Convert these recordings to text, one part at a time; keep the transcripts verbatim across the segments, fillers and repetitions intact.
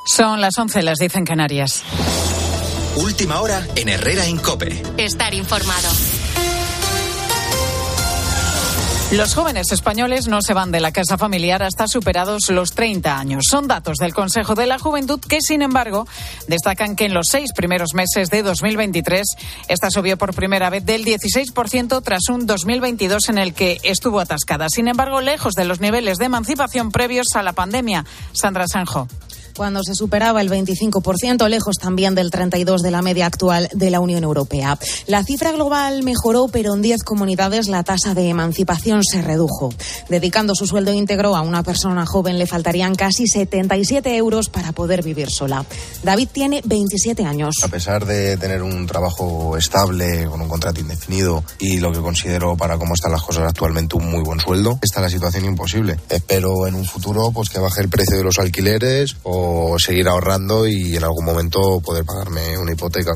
Son las once, las diez en Canarias. Última hora en Herrera en COPE. Estar informado. Los jóvenes españoles no se van de la casa familiar hasta superados los treinta años. Son datos del Consejo de la Juventud que, sin embargo, destacan que en los seis primeros meses de dos mil veintitrés esta subió por primera vez del dieciséis por ciento tras un dos mil veintidós en el que estuvo atascada. Sin embargo, lejos de los niveles de emancipación previos a la pandemia. Sandra Sanjo. Cuando se superaba el veinticinco por ciento, lejos también del treinta y dos por ciento de la media actual de la Unión Europea. La cifra global mejoró, pero en diez comunidades la tasa de emancipación se redujo. Dedicando su sueldo íntegro a una persona joven le faltarían casi setenta y siete euros para poder vivir sola. David tiene veintisiete años. A pesar de tener un trabajo estable, con un contrato indefinido y lo que considero para cómo están las cosas actualmente un muy buen sueldo, está la situación imposible. Espero en un futuro pues que baje el precio de los alquileres o o seguir ahorrando y en algún momento poder pagarme una hipoteca.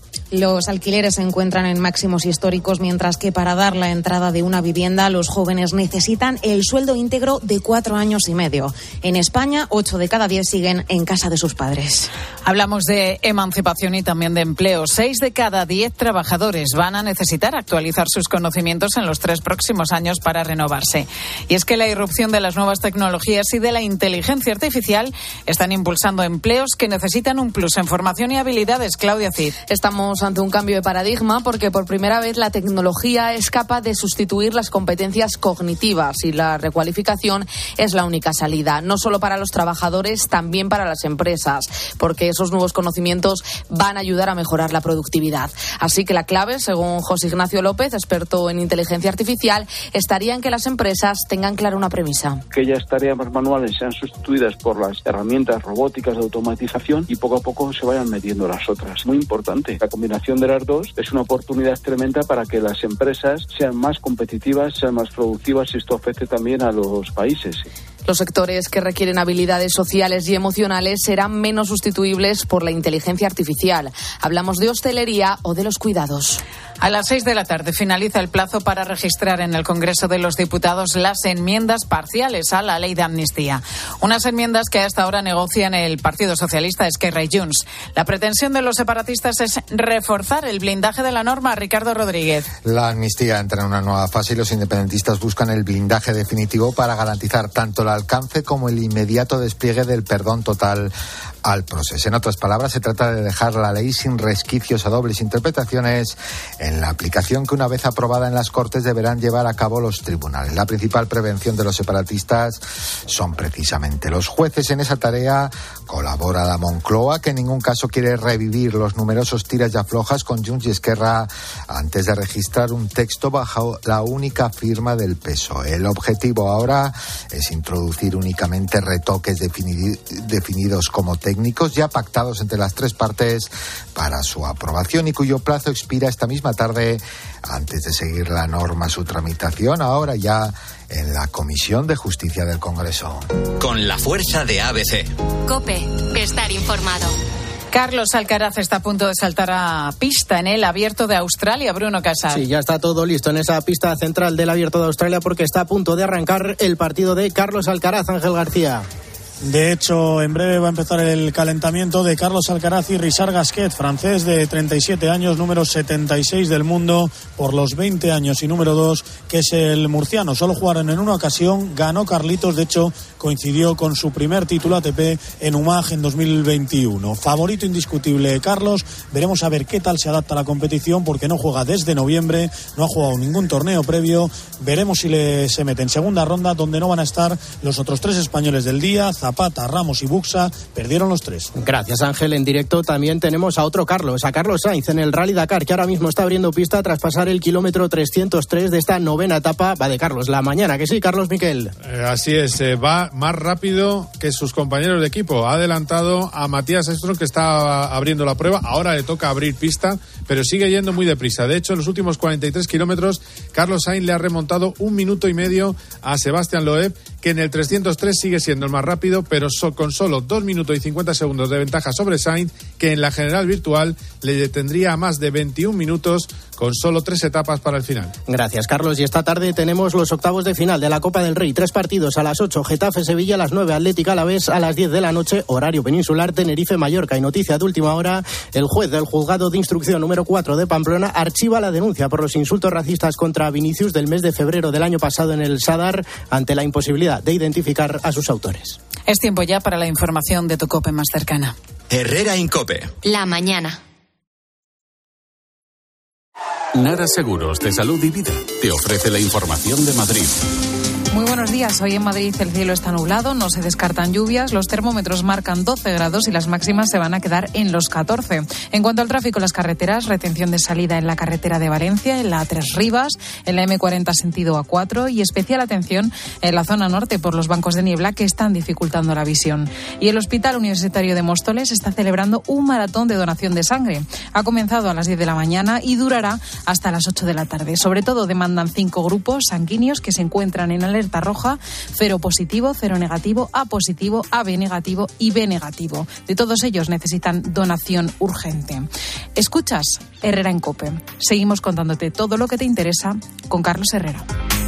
Los alquileres se encuentran en máximos históricos, mientras que para dar la entrada de una vivienda los jóvenes necesitan el sueldo íntegro de cuatro años y medio. En España, ocho de cada diez siguen en casa de sus padres. Hablamos de emancipación y también de empleo. Seis de cada diez trabajadores van a necesitar actualizar sus conocimientos en los tres próximos años para renovarse. Y es que la irrupción de las nuevas tecnologías y de la inteligencia artificial están impulsando empleos que necesitan un plus en formación y habilidades. Claudia Cid. Estamos ante un cambio de paradigma porque por primera vez la tecnología es capaz de sustituir las competencias cognitivas y la recualificación es la única salida, no solo para los trabajadores, también para las empresas, porque esos nuevos conocimientos van a ayudar a mejorar la productividad. Así que la clave, según José Ignacio López, experto en inteligencia artificial, estaría en que las empresas tengan clara una premisa. Aquellas tareas más manuales sean sustituidas por las herramientas robóticas de automatización y poco a poco se vayan metiendo las otras. Muy importante. La combinación de las dos es una oportunidad tremenda para que las empresas sean más competitivas, sean más productivas y esto afecte también a los países. Los sectores que requieren habilidades sociales y emocionales serán menos sustituibles por la inteligencia artificial. Hablamos de hostelería o de los cuidados. A las seis de la tarde finaliza el plazo para registrar en el Congreso de los Diputados las enmiendas parciales a la ley de amnistía. Unas enmiendas que hasta ahora negocian el Partido Socialista, Esquerra y Junts. La pretensión de los separatistas es reforzar el blindaje de la norma. Ricardo Rodríguez. La amnistía entra en una nueva fase y los independentistas buscan el blindaje definitivo para garantizar tanto la alcance como el inmediato despliegue del perdón total al proceso. En otras palabras, se trata de dejar la ley sin resquicios a dobles interpretaciones en la aplicación que una vez aprobada en las Cortes deberán llevar a cabo los tribunales. La principal prevención de los separatistas son precisamente los jueces. En esa tarea colabora la Moncloa, que en ningún caso quiere revivir los numerosos tiras y aflojas con Junts y Esquerra antes de registrar un texto bajo la única firma del P S O E. El objetivo ahora es introducir únicamente retoques defini- definidos como técnicos ya pactados entre las tres partes para su aprobación y cuyo plazo expira esta misma tarde antes de seguir la norma su tramitación ahora ya en la Comisión de Justicia del Congreso. Con la fuerza de A B C. COPE, estar informado. Carlos Alcaraz está a punto de saltar a pista en el Abierto de Australia. Bruno Casal. Sí, ya está todo listo en esa pista central del Abierto de Australia porque está a punto de arrancar el partido de Carlos Alcaraz. Ángel García. De hecho, en breve va a empezar el calentamiento de Carlos Alcaraz y Richard Gasquet, francés de treinta y siete años, número setenta y seis del mundo, por los veinte años, y número dos, que es el murciano. Solo jugaron en una ocasión, ganó Carlitos, de hecho, coincidió con su primer título A T P en Umag en dos mil veintiuno. Favorito indiscutible Carlos, veremos a ver qué tal se adapta a la competición, porque no juega desde noviembre, no ha jugado ningún torneo previo, veremos si le se mete en segunda ronda, donde no van a estar los otros tres españoles del día, Zapata, Ramos y Buxa, perdieron los tres. Gracias, Ángel. En directo también tenemos a otro Carlos, a Carlos Sainz en el Rally Dakar, que ahora mismo está abriendo pista tras pasar el kilómetro trescientos tres de esta novena etapa. Va de Carlos la mañana, que sí, Carlos Miquel. Eh, así es, eh, va más rápido que sus compañeros de equipo. Ha adelantado a Matías Estro, que está abriendo la prueba. Ahora le toca abrir pista, pero sigue yendo muy deprisa. De hecho, en los últimos cuarenta y tres kilómetros, Carlos Sainz le ha remontado un minuto y medio a Sebastián Loeb, que en el trescientos tres sigue siendo el más rápido rápido, pero so, con solo dos minutos y cincuenta segundos de ventaja sobre Sainz, que en la general virtual le detendría a más de veintiún minutos con solo tres etapas para el final. Gracias, Carlos. Y esta tarde tenemos los octavos de final de la Copa del Rey. Tres partidos a las ocho, Getafe-Sevilla, a las nueve, Atlético Alavés, a las diez de la noche, horario peninsular, Tenerife-Mallorca. Y noticia de última hora, el juez del juzgado de instrucción número cuatro de Pamplona archiva la denuncia por los insultos racistas contra Vinicius del mes de febrero del año pasado en el Sadar, ante la imposibilidad de identificar a sus autores. Es tiempo ya para la información de tu COPE más cercana. Herrera Incope. La mañana. Nara Seguros de Salud y Vida te ofrece la información de Madrid. Muy buenos días. Hoy en Madrid el cielo está nublado, no se descartan lluvias, los termómetros marcan doce grados y las máximas se van a quedar en los catorce. En cuanto al tráfico en las carreteras, retención de salida en la carretera de Valencia, en la A tres Rivas, en la eme cuarenta sentido A cuatro y especial atención en la zona norte por los bancos de niebla que están dificultando la visión. Y el Hospital Universitario de Móstoles está celebrando un maratón de donación de sangre. Ha comenzado a las diez de la mañana y durará hasta las ocho de la tarde. Sobre todo demandan cinco grupos sanguíneos que se encuentran en alerta roja: cero positivo, cero negativo, A positivo, A B negativo y B negativo. De todos ellos necesitan donación urgente. Escuchas Herrera en COPE. Seguimos contándote todo lo que te interesa con Carlos Herrera.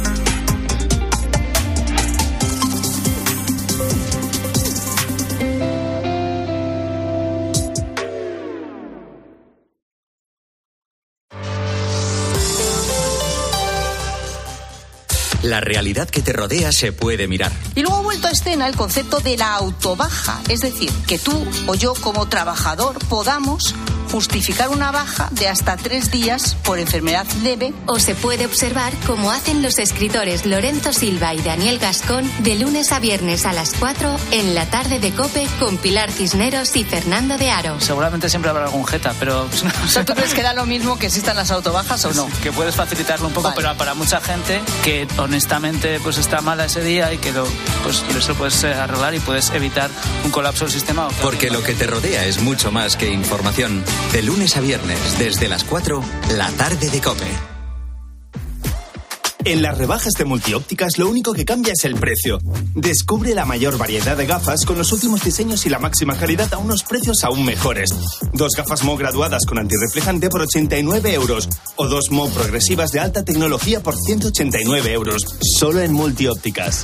La realidad que te rodea se puede mirar. Y luego ha vuelto a escena el concepto de la autobaja, es decir, que tú o yo como trabajador podamos justificar una baja de hasta tres días por enfermedad leve. O se puede observar cómo hacen los escritores Lorenzo Silva y Daniel Gascón de lunes a viernes a las cuatro en la tarde de COPE con Pilar Cisneros y Fernando de Aro. Seguramente siempre habrá algún jeta, pero... O sea, ¿tú crees que da lo mismo que existan las autobajas o no? Que puedes facilitarlo un poco, vale. Pero para mucha gente que honestamente pues está mala ese día y que lo, pues, eso puedes arreglar y puedes evitar un colapso del sistema. Porque lo que te rodea es mucho más que información. De lunes a viernes, desde las cuatro, la tarde de COPE. En las rebajas de Multiópticas lo único que cambia es el precio. Descubre la mayor variedad de gafas con los últimos diseños y la máxima calidad a unos precios aún mejores. Dos gafas M O graduadas con antirreflejante por ochenta y nueve euros o dos M O progresivas de alta tecnología por ciento ochenta y nueve euros. Solo en Multiópticas.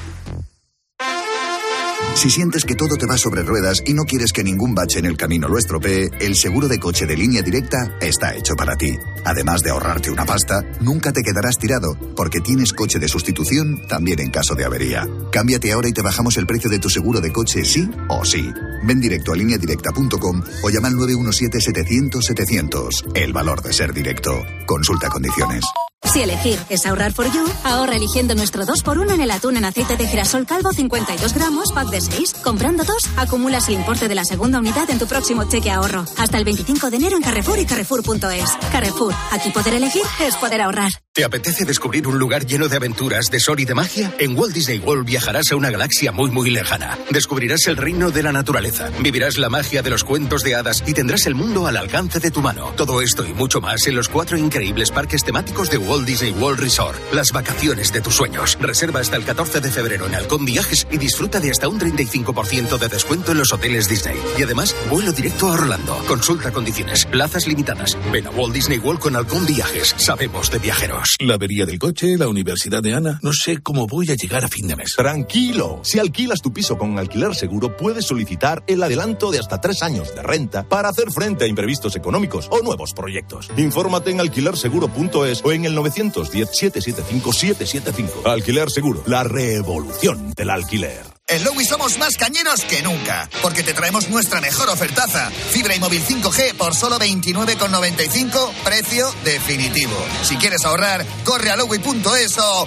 Si sientes que todo te va sobre ruedas y no quieres que ningún bache en el camino lo estropee, el seguro de coche de Línea Directa está hecho para ti. Además de ahorrarte una pasta, nunca te quedarás tirado, porque tienes coche de sustitución también en caso de avería. Cámbiate ahora y te bajamos el precio de tu seguro de coche sí o sí. Ven directo a línea directa punto com o llama al nueve uno siete, setecientos, setecientos. El valor de ser directo. Consulta condiciones. Si elegir es ahorrar for you, ahorra eligiendo nuestro dos por uno en el atún en aceite de girasol calvo cincuenta y dos gramos, pack de seis. Comprando dos, acumulas el importe de la segunda unidad en tu próximo cheque ahorro. Hasta el veinticinco de enero en Carrefour y Carrefour punto es. Carrefour, aquí poder elegir es poder ahorrar. ¿Te apetece descubrir un lugar lleno de aventuras, de sol y de magia? En Walt Disney World viajarás a una galaxia muy muy lejana. Descubrirás el reino de la naturaleza, vivirás la magia de los cuentos de hadas y tendrás el mundo al alcance de tu mano. Todo esto y mucho más en los cuatro increíbles parques temáticos de Walt Disney World Resort. Las vacaciones de tus sueños. Reserva hasta el catorce de febrero en Halcón Viajes y disfruta de hasta un treinta y cinco por ciento de descuento en los hoteles Disney. Y además, vuelo directo a Orlando. Consulta condiciones. Plazas limitadas. Ven a Walt Disney World con Halcón Viajes. Sabemos de viajeros. La avería del coche, la universidad de Ana. No sé cómo voy a llegar a fin de mes. Tranquilo. Si alquilas tu piso con Alquiler Seguro, puedes solicitar el adelanto de hasta tres años de renta para hacer frente a imprevistos económicos o nuevos proyectos. Infórmate en alquiler seguro punto es o en el novecientos diez, setecientos setenta y cinco, setecientos setenta y cinco. Alquiler Seguro, la revolución del alquiler. En Lowy somos más cañeros que nunca, porque te traemos nuestra mejor ofertaza. Fibra y móvil cinco G por solo veintinueve con noventa y cinco, precio definitivo. Si quieres ahorrar, corre a lowy punto es o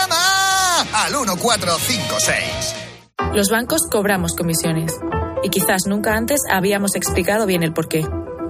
llama al uno cuatro cinco seis. Los bancos cobramos comisiones y quizás nunca antes habíamos explicado bien el porqué.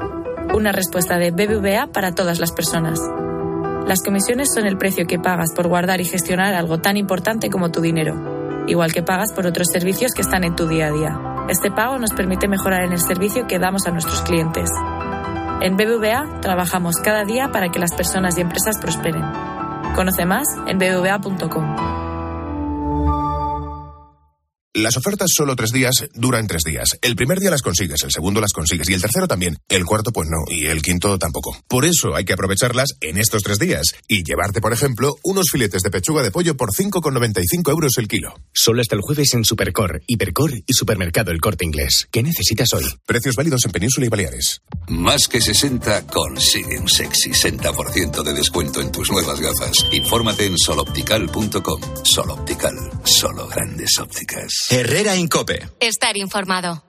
Una respuesta de B B V A para todas las personas. Las comisiones son el precio que pagas por guardar y gestionar algo tan importante como tu dinero, igual que pagas por otros servicios que están en tu día a día. Este pago nos permite mejorar en el servicio que damos a nuestros clientes. En B B V A trabajamos cada día para que las personas y empresas prosperen. Conoce más en b b v a punto com. Las ofertas solo tres días duran tres días. El primer día las consigues, el segundo las consigues y el tercero también. El cuarto pues no y el quinto tampoco. Por eso hay que aprovecharlas en estos tres días y llevarte, por ejemplo, unos filetes de pechuga de pollo por cinco con noventa y cinco euros el kilo. Solo hasta el jueves en Supercor, Hipercor y Supermercado El Corte Inglés. ¿Qué necesitas hoy? Precios válidos en Península y Baleares. Más que sesenta consigue un sexy sesenta por ciento de descuento en tus nuevas gafas. Infórmate en soloptical punto com. Sol Optical, solo grandes ópticas. Herrera Incope. Estar informado.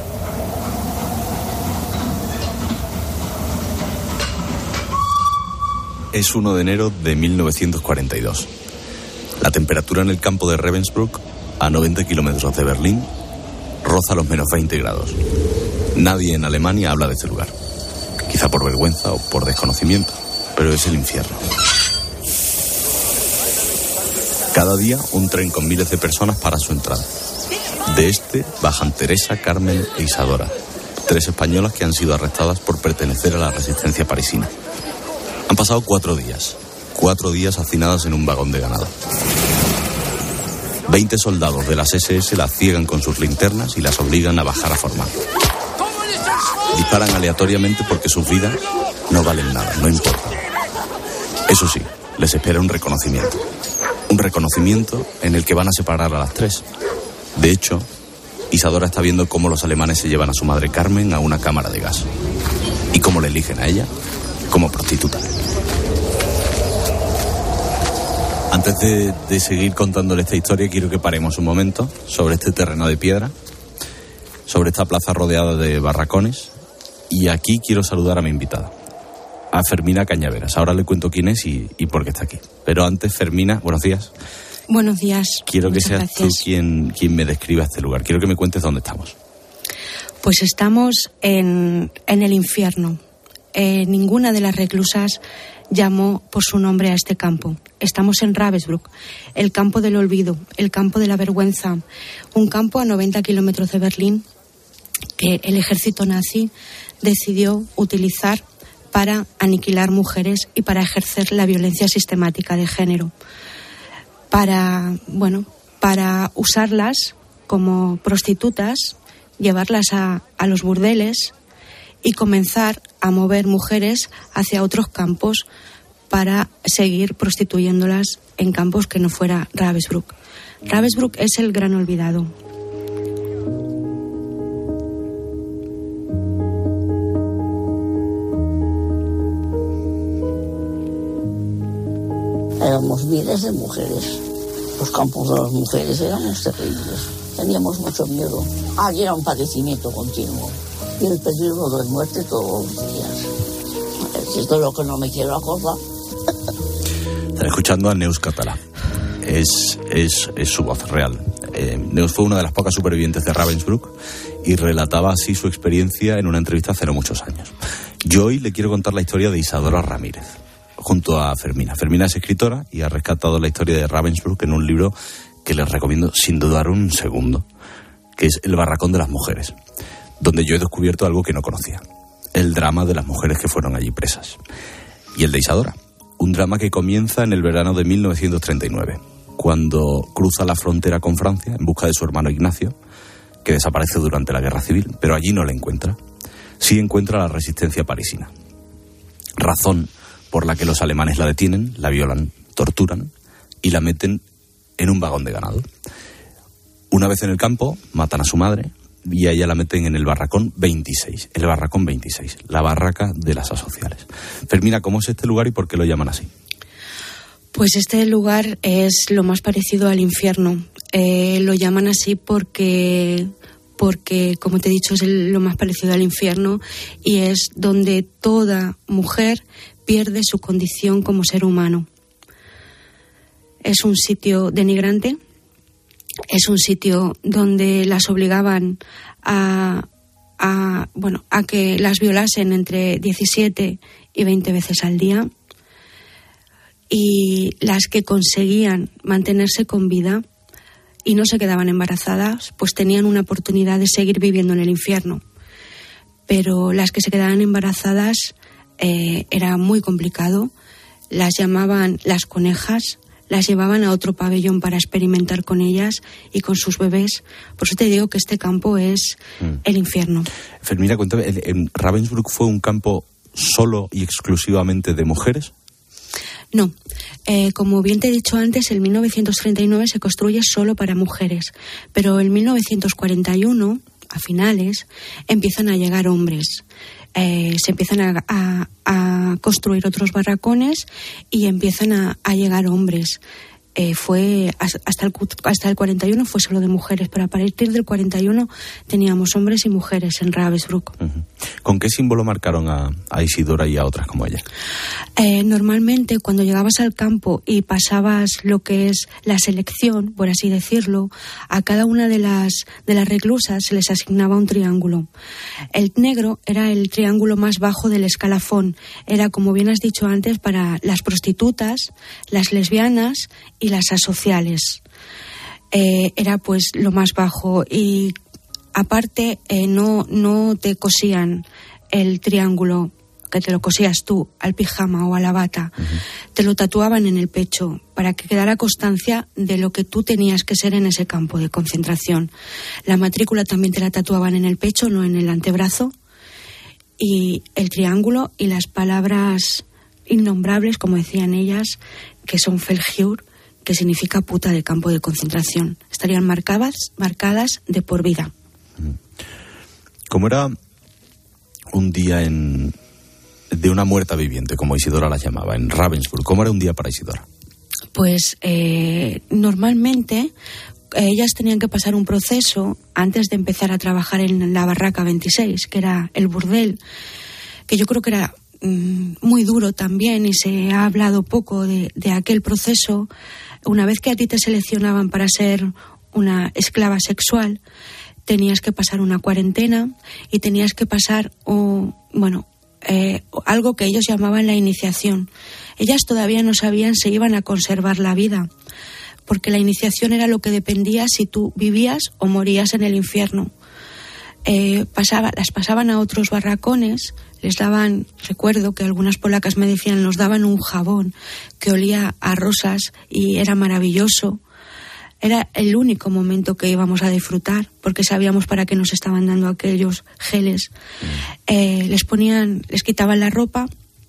Es uno de enero de mil novecientos cuarenta y dos. La temperatura en el campo de Ravensbrück, a noventa kilómetros de Berlín, roza los menos veinte grados. Nadie en Alemania habla de este lugar. Quizá por vergüenza o por desconocimiento, pero es el infierno. Cada día un tren con miles de personas para su entrada. De este bajan Teresa, Carmen e Isadora, tres españolas que han sido arrestadas por pertenecer a la resistencia parisina. Han pasado cuatro días, cuatro días hacinadas en un vagón de ganado. Veinte soldados de las ese ese las ciegan con sus linternas y las obligan a bajar a formar. Disparan aleatoriamente porque sus vidas no valen nada, no importan. Eso sí, les espera un reconocimiento. Un reconocimiento en el que van a separar a las tres. De hecho, Isadora está viendo cómo los alemanes se llevan a su madre Carmen a una cámara de gas. Y cómo le eligen a ella como prostituta. Antes de, de seguir contándole esta historia, quiero que paremos un momento sobre este terreno de piedra, sobre esta plaza rodeada de barracones. Y aquí quiero saludar a mi invitada, a Fermina Cañaveras. Ahora le cuento quién es y, y por qué está aquí. Pero antes, Fermina, buenos días. Buenos días. Quiero que Muchas seas gracias. tú quien, quien me describa este lugar. Quiero que me cuentes dónde estamos. Pues estamos en, en el infierno. Eh, ninguna de las reclusas llamó por su nombre a este campo. Estamos en Ravensbrück, el campo del olvido, el campo de la vergüenza. Un campo a noventa kilómetros de Berlín que el ejército nazi decidió utilizar para aniquilar mujeres y para ejercer la violencia sistemática de género. Para, bueno, para usarlas como prostitutas, llevarlas a, a los burdeles y comenzar a mover mujeres hacia otros campos para seguir prostituyéndolas en campos que no fuera Ravensbrück. Ravensbrück es el gran olvidado. Éramos miles de mujeres. Los campos de las mujeres éramos terribles. Teníamos mucho miedo. Allí era un padecimiento continuo. Y el peligro de muerte todos los días. Esto es lo que no me quiero acordar. Están escuchando a Neus Català. Es, es, es su voz real. Eh, Neus fue una de las pocas supervivientes de Ravensbrück y relataba así su experiencia en una entrevista hace no muchos años. Yo hoy le quiero contar la historia de Isadora Ramírez, junto a Fermina. Fermina es escritora y ha rescatado la historia de Ravensbrück en un libro que les recomiendo sin dudar un segundo, que es El barracón de las mujeres, donde yo he descubierto algo que no conocía: el drama de las mujeres que fueron allí presas. Y el de Isadora, un drama que comienza en el verano de mil novecientos treinta y nueve, cuando cruza la frontera con Francia en busca de su hermano Ignacio, que desaparece durante la Guerra Civil, pero allí no la encuentra. Sí encuentra la resistencia parisina, razón por la que los alemanes la detienen, la violan, torturan y la meten en un vagón de ganado. Una vez en el campo, matan a su madre y a ella la meten en el barracón veintiséis, el barracón veintiséis, la barraca de las asociales. Fermina, ¿cómo es este lugar y por qué lo llaman así? Pues este lugar es lo más parecido al infierno. Eh, lo llaman así porque, porque, como te he dicho, es el, lo más parecido al infierno y es donde toda mujer pierde su condición como ser humano. Es un sitio denigrante, es un sitio donde las obligaban a, a, bueno, a que las violasen entre diecisiete y veinte veces al día, y las que conseguían mantenerse con vida y no se quedaban embarazadas, pues tenían una oportunidad de seguir viviendo en el infierno. Pero las que se quedaban embarazadas eh, era muy complicado. Las llamaban las conejas, las llevaban a otro pabellón para experimentar con ellas y con sus bebés. Por eso te digo que este campo es mm. el infierno. Fermina, cuéntame, ¿en Ravensbrück fue un campo solo y exclusivamente de mujeres? No, eh, como bien te he dicho antes, en mil novecientos treinta y nueve se construye solo para mujeres, pero en mil novecientos cuarenta y uno, a finales, empiezan a llegar hombres. Eh, se empiezan a, a, a construir otros barracones y empiezan a, a llegar hombres. Eh, fue hasta el, hasta el cuarenta y uno fue solo de mujeres, pero a partir del cuarenta y uno teníamos hombres y mujeres en Ravensbrück. Uh-huh. ¿Con qué símbolo marcaron a, a Isidora y a otras como ella? Eh, normalmente cuando llegabas al campo y pasabas lo que es la selección, por así decirlo, a cada una de las, de las reclusas se les asignaba un triángulo. El negro era el triángulo más bajo del escalafón. Era, como bien has dicho antes, para las prostitutas, las lesbianas y las asociales. Eh, era pues lo más bajo y aparte eh, no, no te cosían el triángulo que te lo cosías tú al pijama o a la bata. Uh-huh. Te lo tatuaban en el pecho para que quedara constancia de lo que tú tenías que ser en ese campo de concentración. La matrícula también te la tatuaban en el pecho, no en el antebrazo, y el triángulo y las palabras innombrables, como decían ellas, que son Feljur, que significa puta de campo de concentración. Estarían marcadas, marcadas de por vida. ¿Cómo era un día en de una muerta viviente, como Isidora la llamaba, en Ravensbrück? ¿Cómo era un día para Isidora? Pues eh, normalmente eh, ellas tenían que pasar un proceso antes de empezar a trabajar en la barraca veintiséis, que era el burdel, que yo creo que era mm, muy duro también y se ha hablado poco de, de aquel proceso. Una vez que a ti te seleccionaban para ser una esclava sexual, tenías que pasar una cuarentena y tenías que pasar, oh, bueno, eh, algo que ellos llamaban la iniciación. Ellas todavía no sabían si iban a conservar la vida, porque la iniciación era lo que dependía si tú vivías o morías en el infierno. Eh, pasaba, las pasaban a otros barracones, les daban, recuerdo que algunas polacas me decían, nos daban un jabón que olía a rosas y era maravilloso. Era el único momento que íbamos a disfrutar, porque sabíamos para qué nos estaban dando aquellos geles. Eh, les ponían, les quitaban la ropa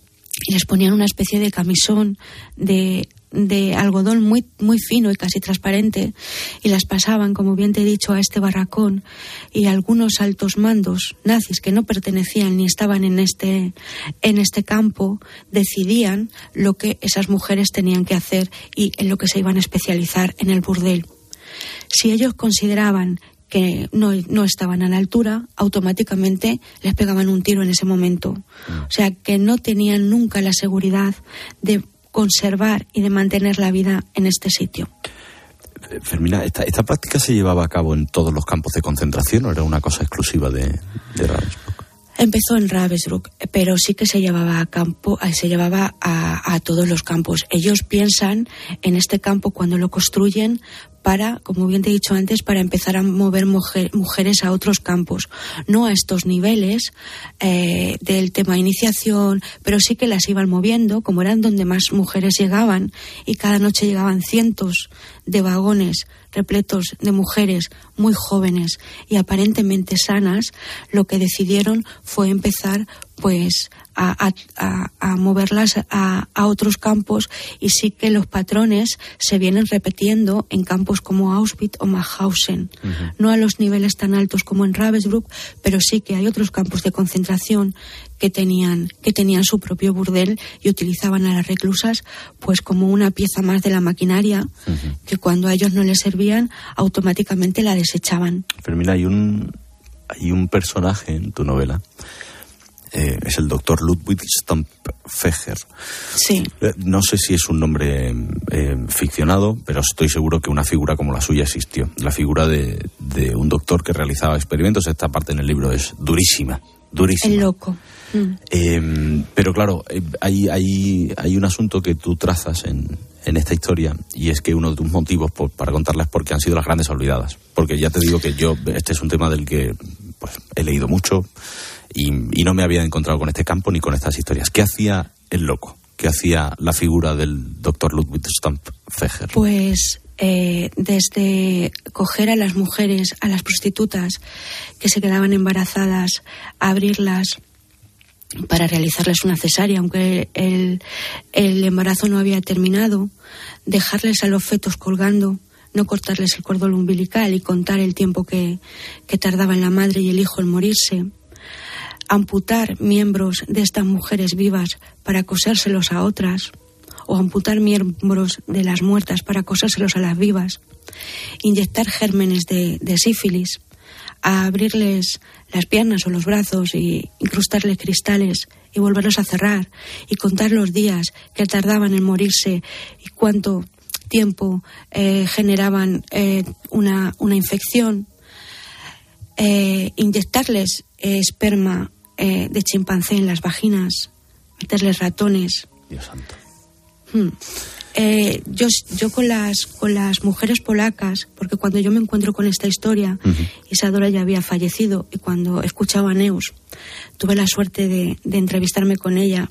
y les ponían una especie de camisón de, de algodón muy, muy fino y casi transparente, y las pasaban, como bien te he dicho, a este barracón, y algunos altos mandos nazis que no pertenecían ni estaban en este, en este campo decidían lo que esas mujeres tenían que hacer y en lo que se iban a especializar en el burdel. Si ellos consideraban que no, no estaban a la altura, automáticamente les pegaban un tiro en ese momento. O sea, que no tenían nunca la seguridad de conservar y de mantener la vida en este sitio. Fermina, ¿esta, esta práctica se llevaba a cabo en todos los campos de concentración o era una cosa exclusiva de, de Ravensbrück? Empezó en Ravensbrück, pero sí que se llevaba a campo, se llevaba a, a todos los campos. Ellos piensan en este campo cuando lo construyen para, como bien te he dicho antes, para empezar a mover mujer, mujeres a otros campos, no a estos niveles eh, del tema iniciación, pero sí que las iban moviendo, como eran donde más mujeres llegaban, y cada noche llegaban cientos de vagones repletos de mujeres muy jóvenes y aparentemente sanas. Lo que decidieron fue empezar pues a, a, a moverlas a, a otros campos, y sí que los patrones se vienen repitiendo en campos como Auschwitz o Mauthausen. Uh-huh. No a los niveles tan altos como en Ravensbrück, pero sí que hay otros campos de concentración que tenían, que tenían su propio burdel y utilizaban a las reclusas pues como una pieza más de la maquinaria, uh-huh, que cuando a ellos no les servían automáticamente la desechaban. Fermina, hay un, hay un personaje en tu novela, Eh, es el doctor Ludwig Stampfeger. Sí. Eh, no sé si es un nombre eh, ficcionado, pero estoy seguro que una figura como la suya existió. La figura de, de un doctor que realizaba experimentos. Esta parte en el libro es durísima, durísima. El loco. Mm. Eh, pero claro, eh, hay, hay, hay un asunto que tú trazas en, en esta historia, y es que uno de tus motivos por, para contarla es porque han sido las grandes olvidadas. Porque ya te digo que yo, este es un tema del que pues, he leído mucho, Y, y no me había encontrado con este campo ni con estas historias. ¿Qué hacía el loco? que hacía la figura del doctor Ludwig Stampfeger? Pues eh, desde coger a las mujeres, a las prostitutas que se quedaban embarazadas, abrirlas para realizarles una cesárea, aunque el, el embarazo no había terminado, dejarles a los fetos colgando, no cortarles el cordón umbilical y contar el tiempo que, que tardaban la madre y el hijo en morirse, amputar miembros de estas mujeres vivas para cosérselos a otras, o amputar miembros de las muertas para cosérselos a las vivas, inyectar gérmenes de, de sífilis, a abrirles las piernas o los brazos y incrustarles cristales y volverlos a cerrar y contar los días que tardaban en morirse y cuánto tiempo eh, generaban eh, una, una infección, eh, inyectarles eh, esperma eh, de chimpancé en las vaginas, meterles ratones. Dios santo. Hmm. Eh, yo, yo con las con las mujeres polacas, porque cuando yo me encuentro con esta historia, uh-huh. Isadora ya había fallecido, y cuando escuchaba a Neus, tuve la suerte de, de entrevistarme con ella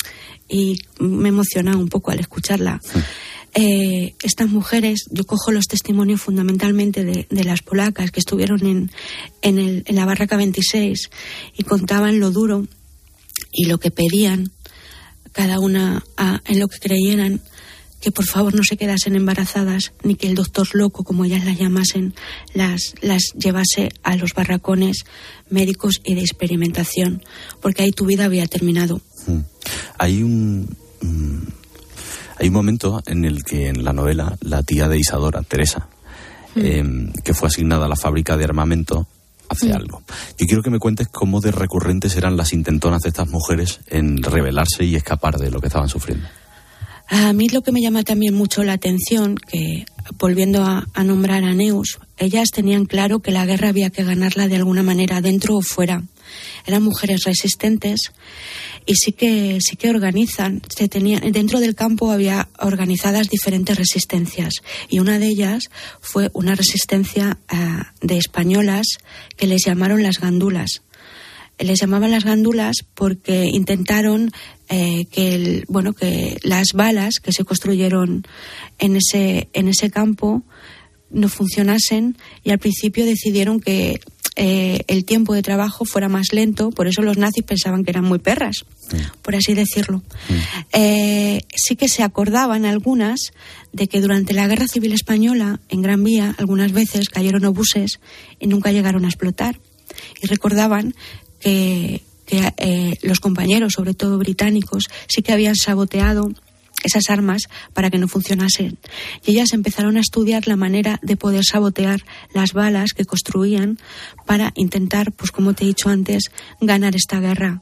y me emocionaba un poco al escucharla. Uh-huh. Eh, estas mujeres, yo cojo los testimonios fundamentalmente de, de las polacas que estuvieron en, en, el, en la barraca veintiséis y contaban lo duro y lo que pedían, cada una a, en lo que creyeran, que por favor no se quedasen embarazadas, ni que el doctor loco, como ellas las llamasen, las, las llevase a los barracones médicos y de experimentación, porque ahí tu vida había terminado. Mm. Hay un mm, hay un momento en el que en la novela la tía de Isadora, Teresa, mm. eh, que fue asignada a la fábrica de armamento, hace mm. algo. Yo quiero que me cuentes cómo de recurrentes eran las intentonas de estas mujeres en rebelarse y escapar de lo que estaban sufriendo. A mí lo que me llama también mucho la atención, que volviendo a, a nombrar a Neus, ellas tenían claro que la guerra había que ganarla de alguna manera, dentro o fuera. Eran mujeres resistentes y sí que sí que organizan. Se tenía, dentro del campo había organizadas diferentes resistencias, y una de ellas fue una resistencia uh, de españolas que les llamaron las gandulas. Les llamaban las gandulas porque intentaron eh, que el, bueno que las balas que se construyeron en ese en ese campo no funcionasen, y al principio decidieron que eh, el tiempo de trabajo fuera más lento. Por eso los nazis pensaban que eran muy perras, sí. por así decirlo. Sí. Eh, sí que se acordaban algunas de que durante la Guerra Civil Española en Gran Vía algunas veces cayeron obuses y nunca llegaron a explotar, y recordaban que, que eh, los compañeros, sobre todo británicos, sí que habían saboteado esas armas para que no funcionasen. Y ellas empezaron a estudiar la manera de poder sabotear las balas que construían para intentar, pues como te he dicho antes, ganar esta guerra.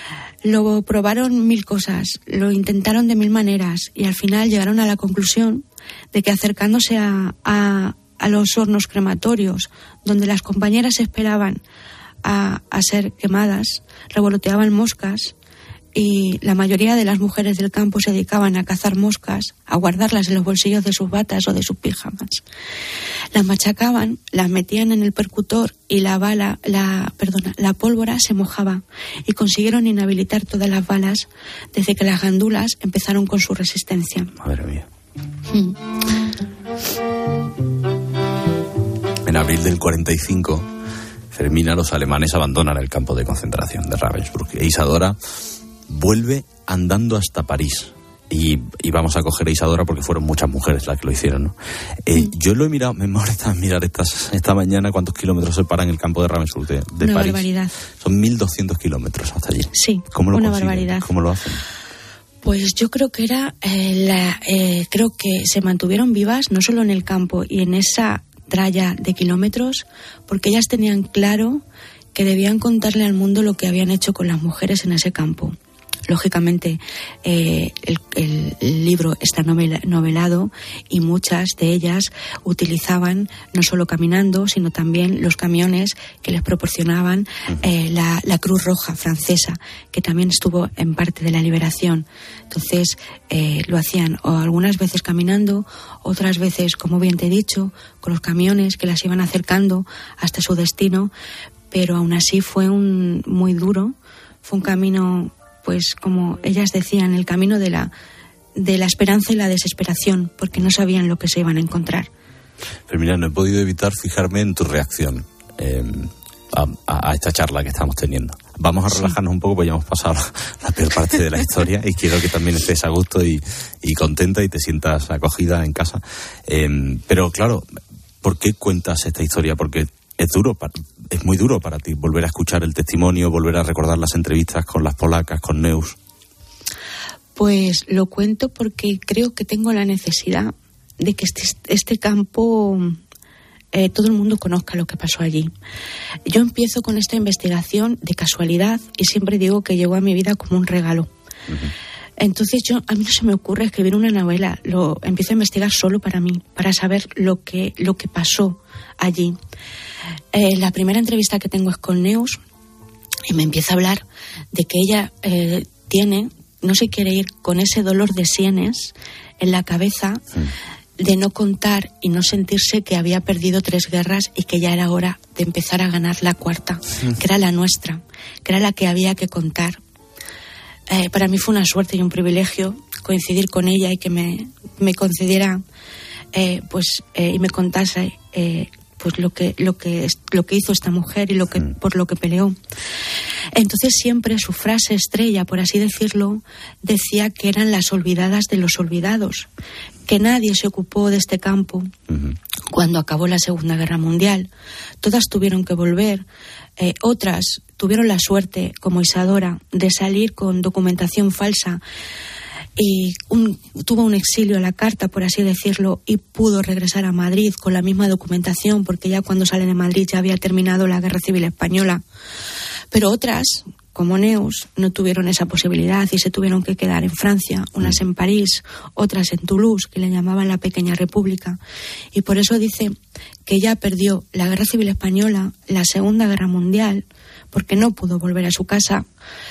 Lo probaron mil cosas, lo intentaron de mil maneras, y al final llegaron a la conclusión de que acercándose a, a, a los hornos crematorios, donde las compañeras esperaban A, a ser quemadas, revoloteaban moscas, y la mayoría de las mujeres del campo se dedicaban a cazar moscas, a guardarlas en los bolsillos de sus batas o de sus pijamas. Las machacaban, las metían en el percutor y la bala, la, perdona, la pólvora se mojaba, y consiguieron inhabilitar todas las balas desde que las gandulas empezaron con su resistencia. Madre mía. Mm. En abril del cuarenta y cinco, Fermina, los alemanes abandonan el campo de concentración de Ravensbrück, e Isadora vuelve andando hasta París. Y, y vamos a coger a Isadora porque fueron muchas mujeres las que lo hicieron, ¿no? Eh, mm. Yo lo he mirado, me molesta mirar estas, esta mañana cuántos kilómetros separan el campo de Ravensbrück de, de una París. Barbaridad. Son mil doscientos kilómetros hasta allí. Sí, ¿Cómo lo una consiguen? barbaridad. ¿Cómo lo hacen? Pues yo creo que era eh, la, eh, creo que se mantuvieron vivas no solo en el campo y en esa tralla de kilómetros, porque ellas tenían claro que debían contarle al mundo lo que habían hecho con las mujeres en ese campo. Lógicamente, eh, el, el, el libro está novela, novelado, y muchas de ellas utilizaban no solo caminando, sino también los camiones que les proporcionaban eh, la, la Cruz Roja francesa, que también estuvo en parte de la liberación. Entonces, eh, lo hacían o algunas veces caminando, otras veces, como bien te he dicho, con los camiones que las iban acercando hasta su destino, pero aún así fue un muy duro, fue un camino pues como ellas decían, el camino de la, de la esperanza y la desesperación, porque no sabían lo que se iban a encontrar. Fermina, no he podido evitar fijarme en tu reacción eh, a, a esta charla que estamos teniendo. Vamos a relajarnos sí. un poco, porque ya hemos pasado la, la peor parte de la historia y quiero que también estés a gusto y, y contenta y te sientas acogida en casa. Eh, pero claro, ¿por qué cuentas esta historia? Porque es duro, es muy duro para ti volver a escuchar el testimonio, volver a recordar las entrevistas con las polacas, con Neus. Pues lo cuento porque creo que tengo la necesidad de que este, este campo eh, todo el mundo conozca lo que pasó allí. Yo empiezo con esta investigación de casualidad y siempre digo que llegó a mi vida como un regalo. Uh-huh. Entonces yo a mí no se me ocurre escribir una novela, lo empiezo a investigar solo para mí, para saber lo que, lo que pasó allí. Eh, la primera entrevista que tengo es con Neus y me empieza a hablar de que ella eh, tiene, no se quiere ir con ese dolor de sienes en la cabeza, sí. de no contar y no sentirse que había perdido tres guerras y que ya era hora de empezar a ganar la cuarta, sí. que era la nuestra, que era la que había que contar. Eh, para mí fue una suerte y un privilegio coincidir con ella y que me, me concediera eh, pues eh, y me contase eh, pues lo que lo que lo que hizo esta mujer y lo que mm. por lo que peleó. Entonces siempre su frase estrella, por así decirlo, decía que eran las olvidadas de los olvidados, que nadie se ocupó de este campo uh-huh. cuando acabó la Segunda Guerra Mundial. Todas tuvieron que volver, eh, otras tuvieron la suerte, como Isadora, de salir con documentación falsa y un, tuvo un exilio a la carta, por así decirlo, y pudo regresar a Madrid con la misma documentación, porque ya cuando salen de Madrid ya había terminado la Guerra Civil Española. Pero otras, como Neus, no tuvieron esa posibilidad y se tuvieron que quedar en Francia, unas en París, otras en Toulouse, que le llamaban la Pequeña República. Y por eso dice que ella perdió la Guerra Civil Española, la Segunda Guerra Mundial, porque no pudo volver a su casa,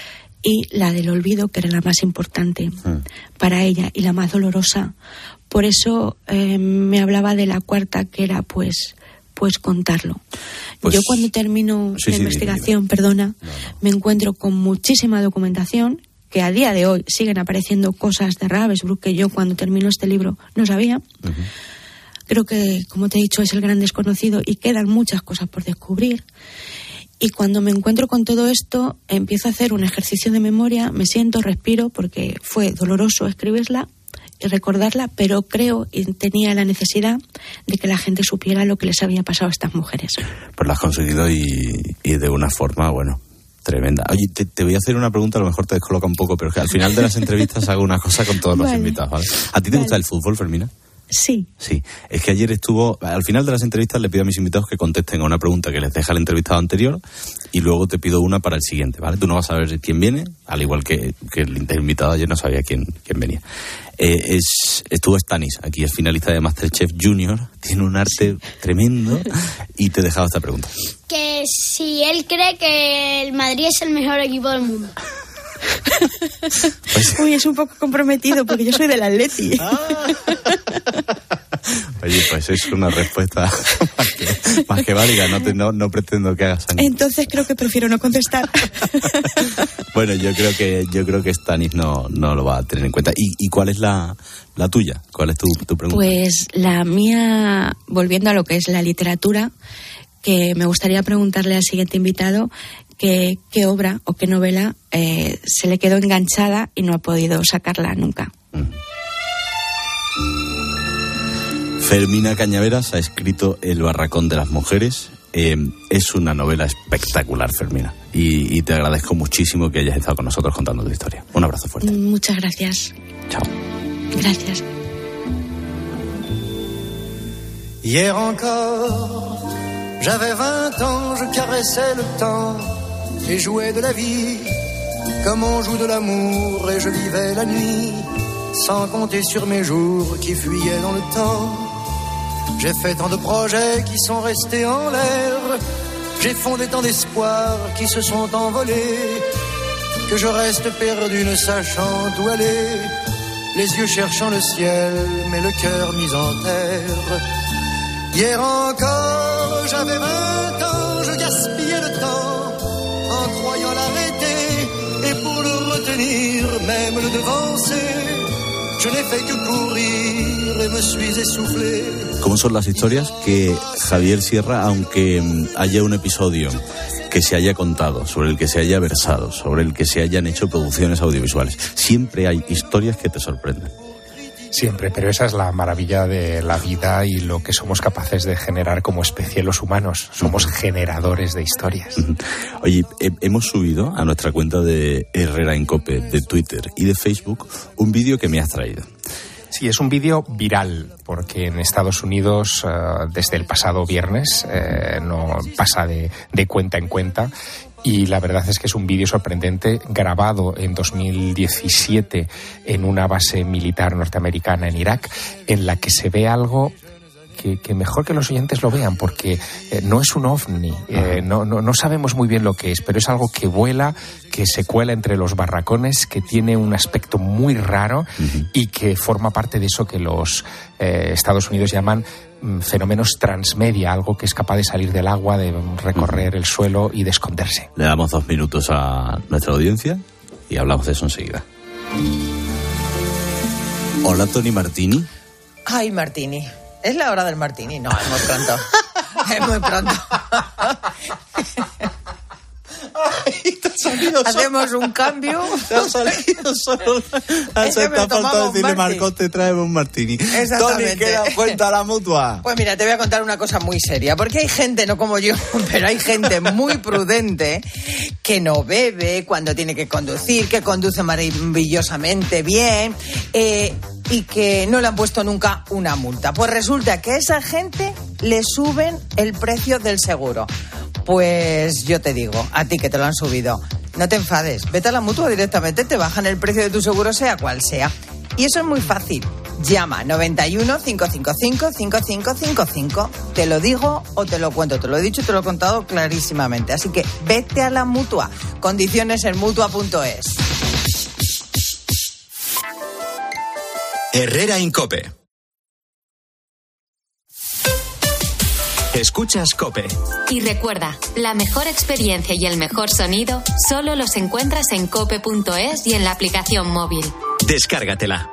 y la del olvido, que era la más importante mm. para ella y la más dolorosa. Por eso eh, me hablaba de la cuarta, que era pues pues contarlo. Pues, yo cuando termino sí, la sí, investigación, sí, perdona, no, no. me encuentro con muchísima documentación, que a día de hoy siguen apareciendo cosas de Ravensbrück que yo cuando termino este libro no sabía. Uh-huh. Creo que, como te he dicho, es el gran desconocido y quedan muchas cosas por descubrir. Y cuando me encuentro con todo esto, empiezo a hacer un ejercicio de memoria, me siento, respiro, porque fue doloroso escribirla y recordarla, pero creo y tenía la necesidad de que la gente supiera lo que les había pasado a estas mujeres. Pues lo has conseguido y, y de una forma, bueno, tremenda. Oye, te, te voy a hacer una pregunta, a lo mejor te descoloca un poco, pero es que al final de las entrevistas hago una cosa con todos vale. los invitados, ¿vale? ¿A ti te vale. gusta el fútbol, Fermina? Sí. Sí, es que ayer estuvo, al final de las entrevistas le pido a mis invitados que contesten a una pregunta que les deja el entrevistado anterior y luego te pido una para el siguiente, ¿vale? Tú no vas a ver quién viene, al igual que, que el invitado ayer no sabía quién, quién venía. Eh, es, estuvo Stanis, aquí es finalista de MasterChef Junior, tiene un arte tremendo y te he dejado esta pregunta. Que si él cree que el Madrid es el mejor equipo del mundo. Pues... Uy, es un poco comprometido porque yo soy del Atleti. Ah. Oye, pues es una respuesta más que, más que válida, no, te, no, no pretendo que hagas años. Entonces creo que prefiero no contestar. Bueno, yo creo que yo creo que Stanis no, no lo va a tener en cuenta. ¿Y, y cuál es la, la tuya? ¿Cuál es tu, tu pregunta? Pues la mía, volviendo a lo que es la literatura, que me gustaría preguntarle al siguiente invitado que, qué obra o qué novela eh, se le quedó enganchada y no ha podido sacarla nunca. Mm. Fermina Cañaveras ha escrito El barracón de las mujeres. Eh, es una novela espectacular, Fermina. Y, y te agradezco muchísimo que hayas estado con nosotros contando tu historia. Un abrazo fuerte. Muchas gracias. Chao. Gracias. Hier encore, j'avais vingt ans, je caressais le temps et jouais de la vie comme on joue de l'amour et je vivais la nuit sans compter sur mes jours qui fuyaient dans le temps. J'ai fait tant de projets qui sont restés en l'air, j'ai fondé tant d'espoirs qui se sont envolés, que je reste perdu ne sachant où aller, les yeux cherchant le ciel mais le cœur mis en terre. Hier encore j'avais vingt ans, je gaspillais le temps en croyant l'arrêter et pour le retenir même le devancer. Je n'ai fait que courir et me suis essoufflé. ¿Cómo son las historias que Javier Sierra, aunque haya un episodio que se haya contado, sobre el que se haya versado, sobre el que se hayan hecho producciones audiovisuales, siempre hay historias que te sorprenden? Siempre, pero esa es la maravilla de la vida y lo que somos capaces de generar como especie los humanos. Somos uh-huh. generadores de historias. Uh-huh. Oye, he, hemos subido a nuestra cuenta de Herrera en Cope, de Twitter y de Facebook, un vídeo que me has traído. Sí, es un vídeo viral, porque en Estados Unidos, uh, desde el pasado viernes, eh, no pasa de, de cuenta en cuenta. Y la verdad es que es un vídeo sorprendente, grabado en dos mil diecisiete en una base militar norteamericana en Irak, en la que se ve algo que, que mejor que los oyentes lo vean, porque eh, no es un ovni, eh, no, no, no sabemos muy bien lo que es, pero es algo que vuela, que se cuela entre los barracones, que tiene un aspecto muy raro uh-huh. y que forma parte de eso que los eh, Estados Unidos llaman fenómenos transmedia, algo que es capaz de salir del agua, de recorrer el suelo y de esconderse. Le damos dos minutos a nuestra audiencia y hablamos de eso enseguida. Hola, Tony Martini. Ay, Martini. ¿Es la hora del Martini? No, es muy pronto. Es muy pronto. Ay, te ha salido Hacemos solo. un cambio. Te ha salido solo. Es que me Te ha faltado decirle, Martí. Marcos, te trae un martini. Exactamente. Tony, ¿qué da cuenta a la mutua? Pues mira, te voy a contar una cosa muy seria, porque hay gente, no como yo, pero hay gente muy prudente que no bebe cuando tiene que conducir, que conduce maravillosamente bien, eh, y que no le han puesto nunca una multa. Pues resulta que a esa gente le suben el precio del seguro. Pues yo te digo, a ti que te lo han subido, no te enfades, vete a la mutua directamente, te bajan el precio de tu seguro sea cual sea. Y eso es muy fácil. Llama noventa y uno, cincuecientos cincuenta y cinco, cincuenta y cinco cincuenta y cinco. Te lo digo o te lo cuento. Te lo he dicho y te lo he contado clarísimamente. Así que vete a la mutua. Condiciones en mutua punto es. Herrera en Cope. Escuchas Cope. Y recuerda, la mejor experiencia y el mejor sonido solo los encuentras en cope punto es y en la aplicación móvil. Descárgatela.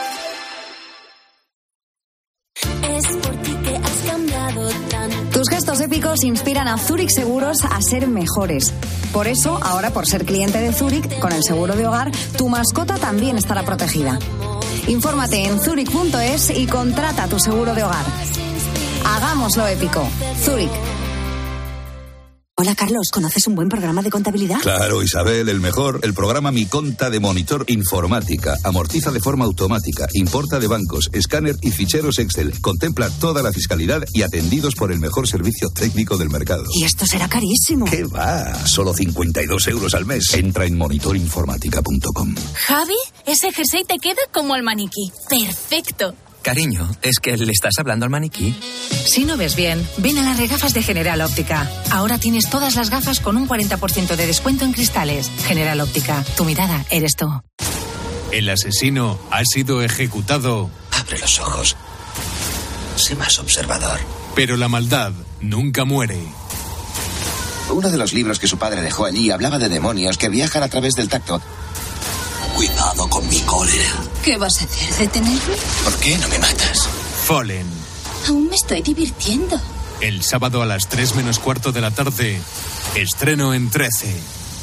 Tus gestos épicos inspiran a Zurich Seguros a ser mejores. Por eso, ahora por ser cliente de Zurich, con el seguro de hogar, tu mascota también estará protegida. Infórmate en zurich punto es y contrata tu seguro de hogar. Hagámoslo épico. Zurich. Hola, Carlos, ¿conoces un buen programa de contabilidad? Claro, Isabel, el mejor. El programa Mi Conta de Monitor Informática. Amortiza de forma automática, importa de bancos, escáner y ficheros Excel. Contempla toda la fiscalidad y atendidos por el mejor servicio técnico del mercado. Y esto será carísimo. ¿Qué va? Solo cincuenta y dos euros al mes. Entra en monitor informática punto com. Javi, ese jersey te queda como el maniquí. Perfecto. Cariño, ¿es que le estás hablando al maniquí? Si no ves bien, ven a las regafas de General Óptica. Ahora tienes todas las gafas con un cuarenta por ciento de descuento en cristales. General Óptica, tu mirada eres tú. El asesino ha sido ejecutado. Abre los ojos. Sé más observador. Pero la maldad nunca muere. Uno de los libros que su padre dejó allí hablaba de demonios que viajan a través del tacto. Cuidado con mi cólera. ¿Qué vas a hacer? ¿Detenerme? ¿Por qué no me matas? Fallen. Aún me estoy divirtiendo. El sábado a las tres menos cuarto de la tarde. Estreno en trece.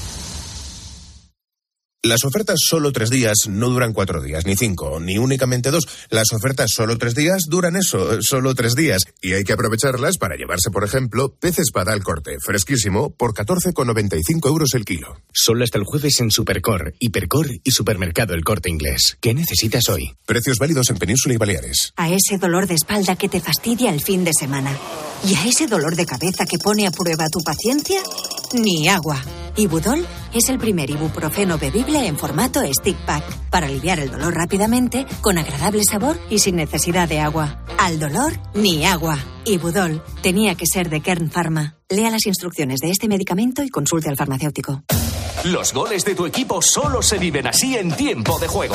Las ofertas solo tres días no duran cuatro días, ni cinco, ni únicamente dos. Las ofertas solo tres días duran eso, solo tres días. Y hay que aprovecharlas para llevarse, por ejemplo, pez espada al corte, fresquísimo, por catorce con noventa y cinco euros el kilo. Solo hasta el jueves en Supercor, Hipercor y Supermercado El Corte Inglés. ¿Qué necesitas hoy? Precios válidos en Península y Baleares. A ese dolor de espalda que te fastidia el fin de semana. Y a ese dolor de cabeza que pone a prueba tu paciencia, ni agua. Ibudol es el primer ibuprofeno bebible en formato stick pack para aliviar el dolor rápidamente, con agradable sabor y sin necesidad de agua. Al dolor, ni agua. Ibudol tenía que ser de Kern Pharma. Lea las instrucciones de este medicamento y consulte al farmacéutico. Los goles de tu equipo solo se viven así en tiempo de juego.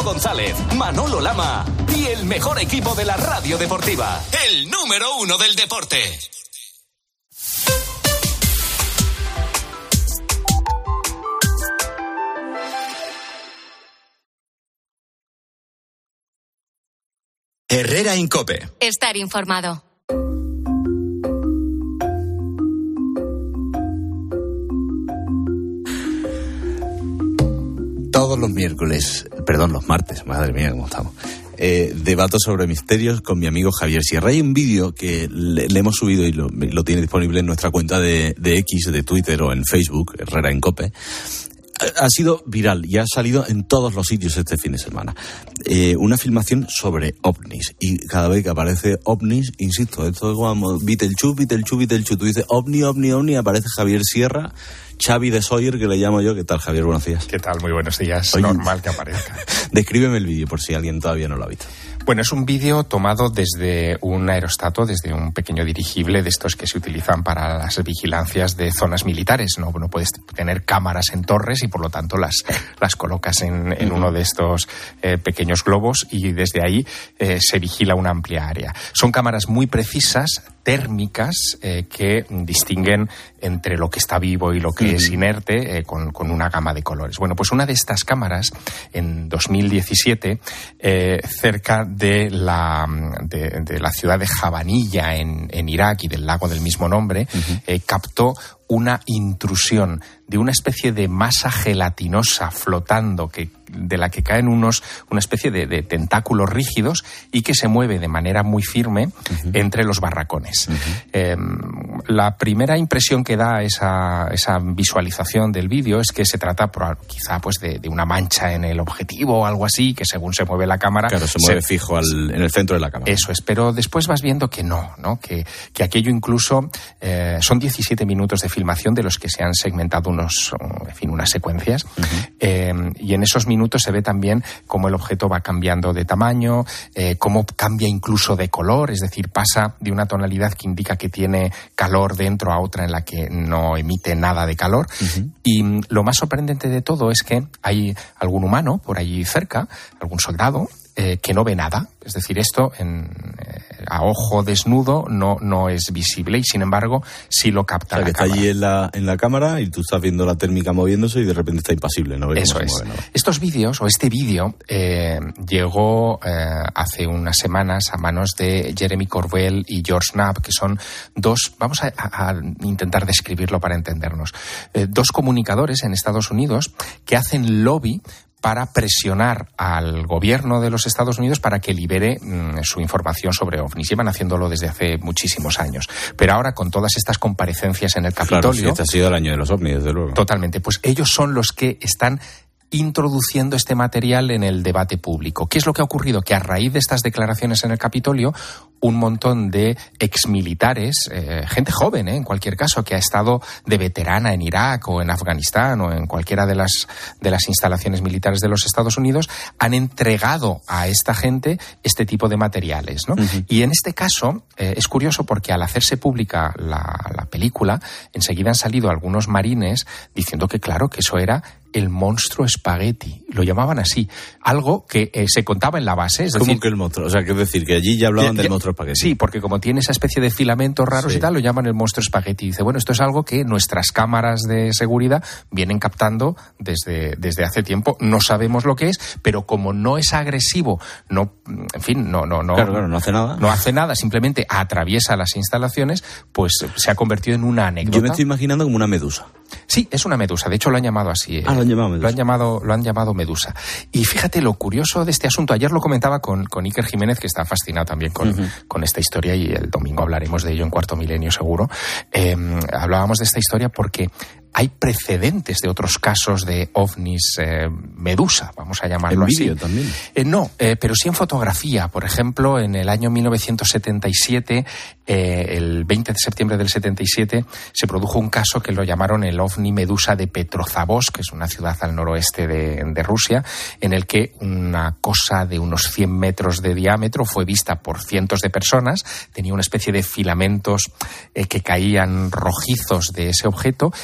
González, Manolo Lama y el mejor equipo de la radio deportiva. El número uno del deporte. Herrera Incope. Estar informado. Todos los miércoles, perdón, los martes, madre mía, cómo estamos, eh, debato sobre misterios con mi amigo Javier Sierra. Hay un vídeo que le, le hemos subido y lo, lo tiene disponible en nuestra cuenta de, de X, de Twitter o en Facebook, Herrera Incope. Ha sido viral y ha salido en todos los sitios este fin de semana. Eh, una filmación sobre ovnis. Y cada vez que aparece ovnis, insisto, esto es como Beetlejuice, Beetlejuice, Beetlejuice. Tú dices ovni, ovni, ovni, aparece Javier Sierra, Xavi de Sawyer, que le llamo yo. ¿Qué tal, Javier? Buenos días. ¿Qué tal? Muy buenos días. Oye, normal que aparezca. Descríbeme el vídeo por si alguien todavía no lo ha visto. Bueno, es un vídeo tomado desde un aerostato, desde un pequeño dirigible de estos que se utilizan para las vigilancias de zonas militares. No, no puedes tener cámaras en torres y por lo tanto las, las colocas en, en uno de estos eh, pequeños globos y desde ahí eh, se vigila una amplia área. Son cámaras muy precisas, térmicas, eh, que distinguen entre lo que está vivo y lo que uh-huh. es inerte eh, con, con una gama de colores. Bueno, pues una de estas cámaras en dos mil diecisiete, eh, cerca de la, de, de la ciudad de Jabanilla en, en Irak y del lago del mismo nombre, uh-huh. eh, captó una intrusión de una especie de masa gelatinosa flotando que, de la que caen unos, una especie de, de tentáculos rígidos y que se mueve de manera muy firme uh-huh. entre los barracones. Uh-huh. Eh, la primera impresión que da esa, esa visualización del vídeo es que se trata por, quizá pues de, de una mancha en el objetivo o algo así, que según se mueve la cámara... Claro, se mueve se, fijo al, en el centro de la cámara. Eso es, pero después vas viendo que no, ¿no? Que, que aquello incluso... Eh, son diecisiete minutos de filmación de los que se han segmentado unos, en fin, unas secuencias. Uh-huh. Eh, y en esos minutos se ve también cómo el objeto va cambiando de tamaño, eh, cómo cambia incluso de color, es decir, pasa de una tonalidad que indica que tiene calor dentro a otra en la que no emite nada de calor. Uh-huh. Y lo más sorprendente de todo es que hay algún humano por allí cerca, algún soldado, eh, que no ve nada. Es decir, esto en, eh, a ojo desnudo no, no es visible y, sin embargo, sí lo capta. O sea, la que cámara. está allí en la, en la cámara y tú estás viendo la térmica moviéndose y de repente está impasible, ¿no? Ves Eso es. Mueve, ¿no? Estos vídeos, o este vídeo, eh, llegó eh, hace unas semanas a manos de Jeremy Corbell y George Knapp, que son dos, vamos a, a intentar describirlo para entendernos, eh, dos comunicadores en Estados Unidos que hacen lobby para presionar al gobierno de los Estados Unidos para que libere mmm, su información sobre ovnis. Llevan haciéndolo desde hace muchísimos años. Pero ahora, con todas estas comparecencias en el Capitolio... Claro, sí, este ha sido el año de los ovnis, desde luego. Totalmente. Pues ellos son los que están introduciendo este material en el debate público. ¿Qué es lo que ha ocurrido? Que a raíz de estas declaraciones en el Capitolio, un montón de exmilitares, eh, gente joven, eh, en cualquier caso, que ha estado de veterana en Irak o en Afganistán o en cualquiera de las, de las instalaciones militares de los Estados Unidos, han entregado a esta gente este tipo de materiales, ¿no? Uh-huh. Y en este caso eh, es curioso porque al hacerse pública la, la película, enseguida han salido algunos marines diciendo que claro, que eso era el monstruo espagueti, lo llamaban así, algo que eh, se contaba en la base. Es ¿Cómo decir, que el monstruo? O sea, que es decir, que allí ya hablaban ya, del ya, monstruo espagueti. Sí, porque como tiene esa especie de filamentos raros sí. y tal, lo llaman el monstruo espagueti. Dice, bueno, esto es algo que nuestras cámaras de seguridad vienen captando desde, desde hace tiempo, no sabemos lo que es, pero como no es agresivo, no, en fin, no, no, no, claro, claro, no hace nada. No hace nada, simplemente atraviesa las instalaciones, pues se ha convertido en una anécdota. Yo me estoy imaginando como una medusa. Sí, es una medusa. De hecho, lo han llamado así. Eh. Ah, lo han llamado medusa. Lo han llamado, lo han llamado medusa. Y fíjate lo curioso de este asunto. Ayer lo comentaba con, con Iker Jiménez, que está fascinado también con, uh-huh. con esta historia, y el domingo hablaremos de ello en Cuarto Milenio seguro. Eh, hablábamos de esta historia porque hay precedentes de otros casos de ovnis eh, medusa, vamos a llamarlo así. ¿En vídeo también? Eh, no, eh, pero sí en fotografía. Por ejemplo, en el año mil novecientos setenta y siete, eh, el veinte de septiembre del setenta y siete, se produjo un caso que lo llamaron el ovni medusa de Petrozavodsk, que es una ciudad al noroeste de, de Rusia, en el que una cosa de unos cien metros de diámetro fue vista por cientos de personas, tenía una especie de filamentos eh, que caían rojizos de ese objeto, y al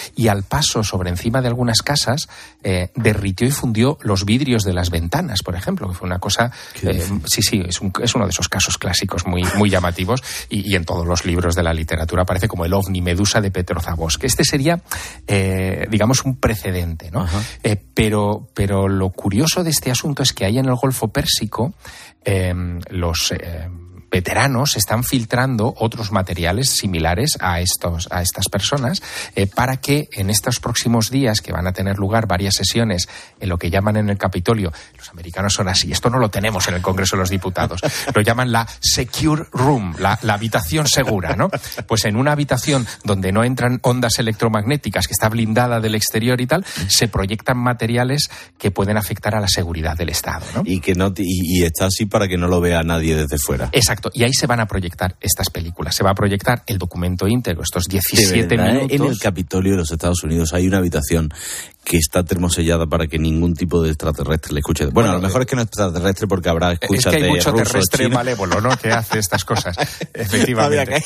paso sobre encima de algunas casas, eh, derritió y fundió los vidrios de las ventanas, por ejemplo, que fue una cosa... Eh, sí, sí, es, un, es uno de esos casos clásicos muy, muy llamativos y, y en todos los libros de la literatura aparece como el ovni Medusa de Petrozavodsk. Este sería, eh, digamos, un precedente, ¿no? Eh, pero, pero lo curioso de este asunto es que ahí en el Golfo Pérsico eh, los... Eh, veteranos están filtrando otros materiales similares a estos a estas personas eh, para que en estos próximos días, que van a tener lugar varias sesiones en lo que llaman en el Capitolio, los americanos son así, esto no lo tenemos en el Congreso de los Diputados, lo llaman la Secure Room, la, la habitación segura, ¿no? Pues en una habitación donde no entran ondas electromagnéticas, que está blindada del exterior y tal, se proyectan materiales que pueden afectar a la seguridad del Estado, ¿no? Y que no y, y está así para que no lo vea nadie desde fuera. Exacto. Y ahí se van a proyectar estas películas. Se va a proyectar el documento íntegro, estos diecisiete verdad, minutos. En el Capitolio de los Estados Unidos hay una habitación que está termosellada para que ningún tipo de extraterrestre le escuche. Bueno, bueno a lo mejor es que no es extraterrestre porque habrá escuchas de Es que hay mucho ruso, terrestre chino. malévolo, ¿no?, que hace estas cosas. Efectivamente.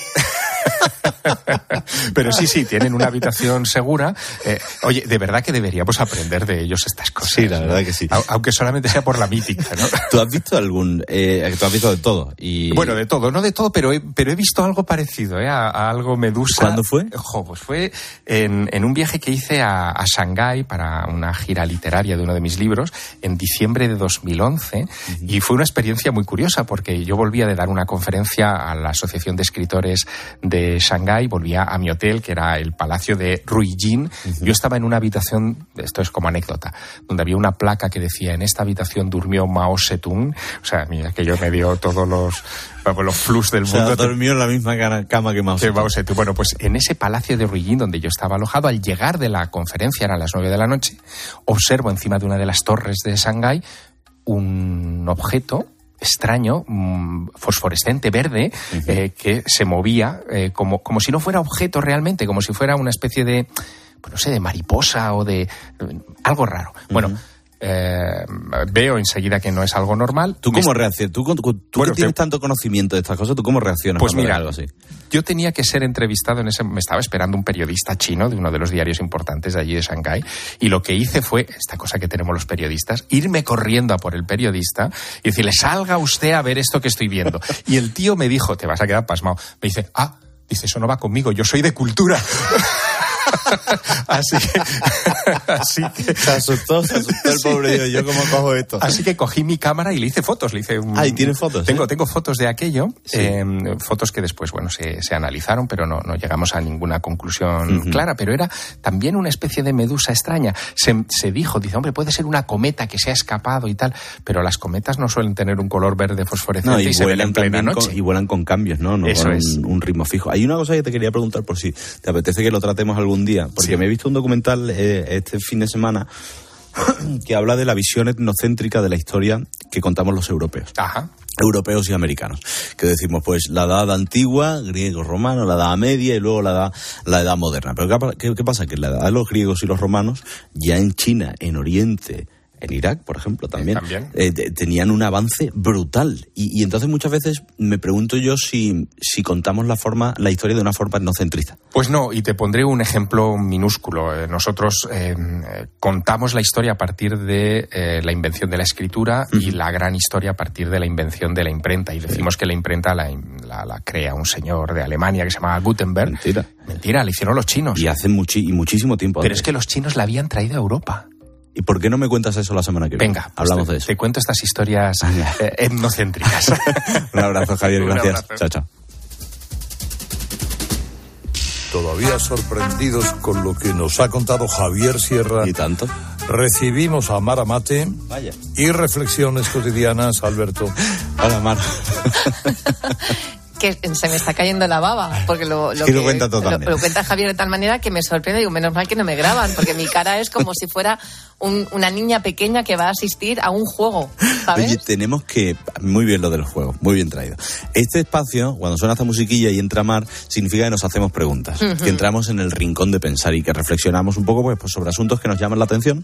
Pero sí, sí, tienen una habitación segura. Eh, oye, de verdad que deberíamos aprender de ellos estas cosas. Sí, la verdad que sí. Aunque solamente sea por la mítica, ¿no? ¿Tú has visto algún... Eh, tú has visto de todo? Y... Bueno, de todo, no de todo, pero he, pero he visto algo parecido, ¿eh? A, a algo Medusa. ¿Cuándo fue? Jo, pues fue en, en un viaje que hice a, a Shanghái para una gira literaria de uno de mis libros en diciembre de dos mil once. Uh-huh. Y fue una experiencia muy curiosa porque yo volvía de dar una conferencia a la Asociación de Escritores de Shanghái, volvía a mi hotel, que era el Palacio de Ruijin. Uh-huh. Yo estaba en una habitación, esto es como anécdota, donde había una placa que decía: en esta habitación durmió Mao Zedong. O sea, mira, que yo me dio todos los, los flus del o sea, mundo. Durmió en la misma cama que Mao Zedong. Mao Zedong. Bueno, pues en ese Palacio de Ruijin donde yo estaba alojado, al llegar de la conferencia, eran las nueve de la noche, observo encima de una de las torres de Shanghái un objeto extraño, fosforescente, verde, uh-huh. eh, que se movía eh, como, como si no fuera objeto realmente, como si fuera una especie de, pues no sé, de mariposa o de algo raro. Uh-huh. Bueno, eh, veo enseguida que no es algo normal. ¿Tú cómo reaccionas? ¿Tú, tú, tú bueno, que tienes te... tanto conocimiento de estas cosas, ¿tú cómo reaccionas? Pues mira, algo así? Yo tenía que ser entrevistado en ese... Me estaba esperando un periodista chino de uno de los diarios importantes de allí de Shanghái, y lo que hice fue, esta cosa que tenemos los periodistas, irme corriendo a por el periodista y decirle: salga usted a ver esto que estoy viendo. Y el tío me dijo, te vas a quedar pasmado, me dice: ah, dice, eso no va conmigo, yo soy de cultura. así que, así que se asustó, se asustó el pobre. Sí. Yo, ¿yo cómo cojo esto? Así que cogí mi cámara y le hice fotos, le hice un... Ah, ¿y tienes fotos? Tengo, ¿eh? tengo fotos de aquello, sí. eh, fotos que después, bueno, se, se analizaron, pero no, no llegamos a ninguna conclusión uh-huh. clara, pero era también una especie de medusa extraña. Se, se dijo, dice, hombre, puede ser una cometa que se ha escapado y tal, pero las cometas no suelen tener un color verde fosforescente no, y, y se ven en plena noche. Con, y vuelan con cambios, ¿no? No Eso con es. un, un ritmo fijo. Hay una cosa que te quería preguntar por si te apetece que lo tratemos algún día, porque sí. me he visto un documental eh, este fin de semana que habla de la visión etnocéntrica de la historia que contamos los europeos. Ajá. Europeos y americanos, que decimos pues la edad antigua, griego, romano, la edad media y luego la edad, la edad moderna. Pero ¿qué, qué pasa? Que la edad de los griegos y los romanos, ya en China, en Oriente, en Irak, por ejemplo, también, eh, ¿también? Eh, de, tenían un avance brutal. Y, y entonces muchas veces me pregunto yo si, si contamos la forma, la historia de una forma etnocentrista. Pues no, y te pondré un ejemplo minúsculo. Eh, nosotros eh, contamos la historia a partir de eh, la invención de la escritura uh-huh. y la gran historia a partir de la invención de la imprenta. Y decimos sí. que la imprenta la, la, la crea un señor de Alemania que se llamaba Gutenberg. Mentira. Mentira, la hicieron los chinos. Y hace muchi- y muchísimo tiempo. Pero antes. Es que los chinos la habían traído a Europa. ¿Y por qué no me cuentas eso la semana que viene? Venga, pues hablamos te, de eso. Te cuento estas historias eh, etnocéntricas. Un abrazo, Javier, gracias. Abrazo. Chao, chao. Todavía sorprendidos con lo que nos ha contado Javier Sierra. ¿Y tanto? Recibimos a Mara Mate. Vaya. Y reflexiones cotidianas, Alberto. Hola, Mara. Que se me está cayendo la baba, porque lo, lo, que, que, lo, cuenta lo, lo cuenta Javier de tal manera que me sorprende. Digo, menos mal que no me graban, porque mi cara es como si fuera un, una niña pequeña que va a asistir a un juego, ¿sabes? Oye, tenemos que... Muy bien lo del juego, muy bien traído. Este espacio, cuando suena esta musiquilla y entra Mar, significa que nos hacemos preguntas, uh-huh. que entramos en el rincón de pensar y que reflexionamos un poco pues, pues sobre asuntos que nos llaman la atención.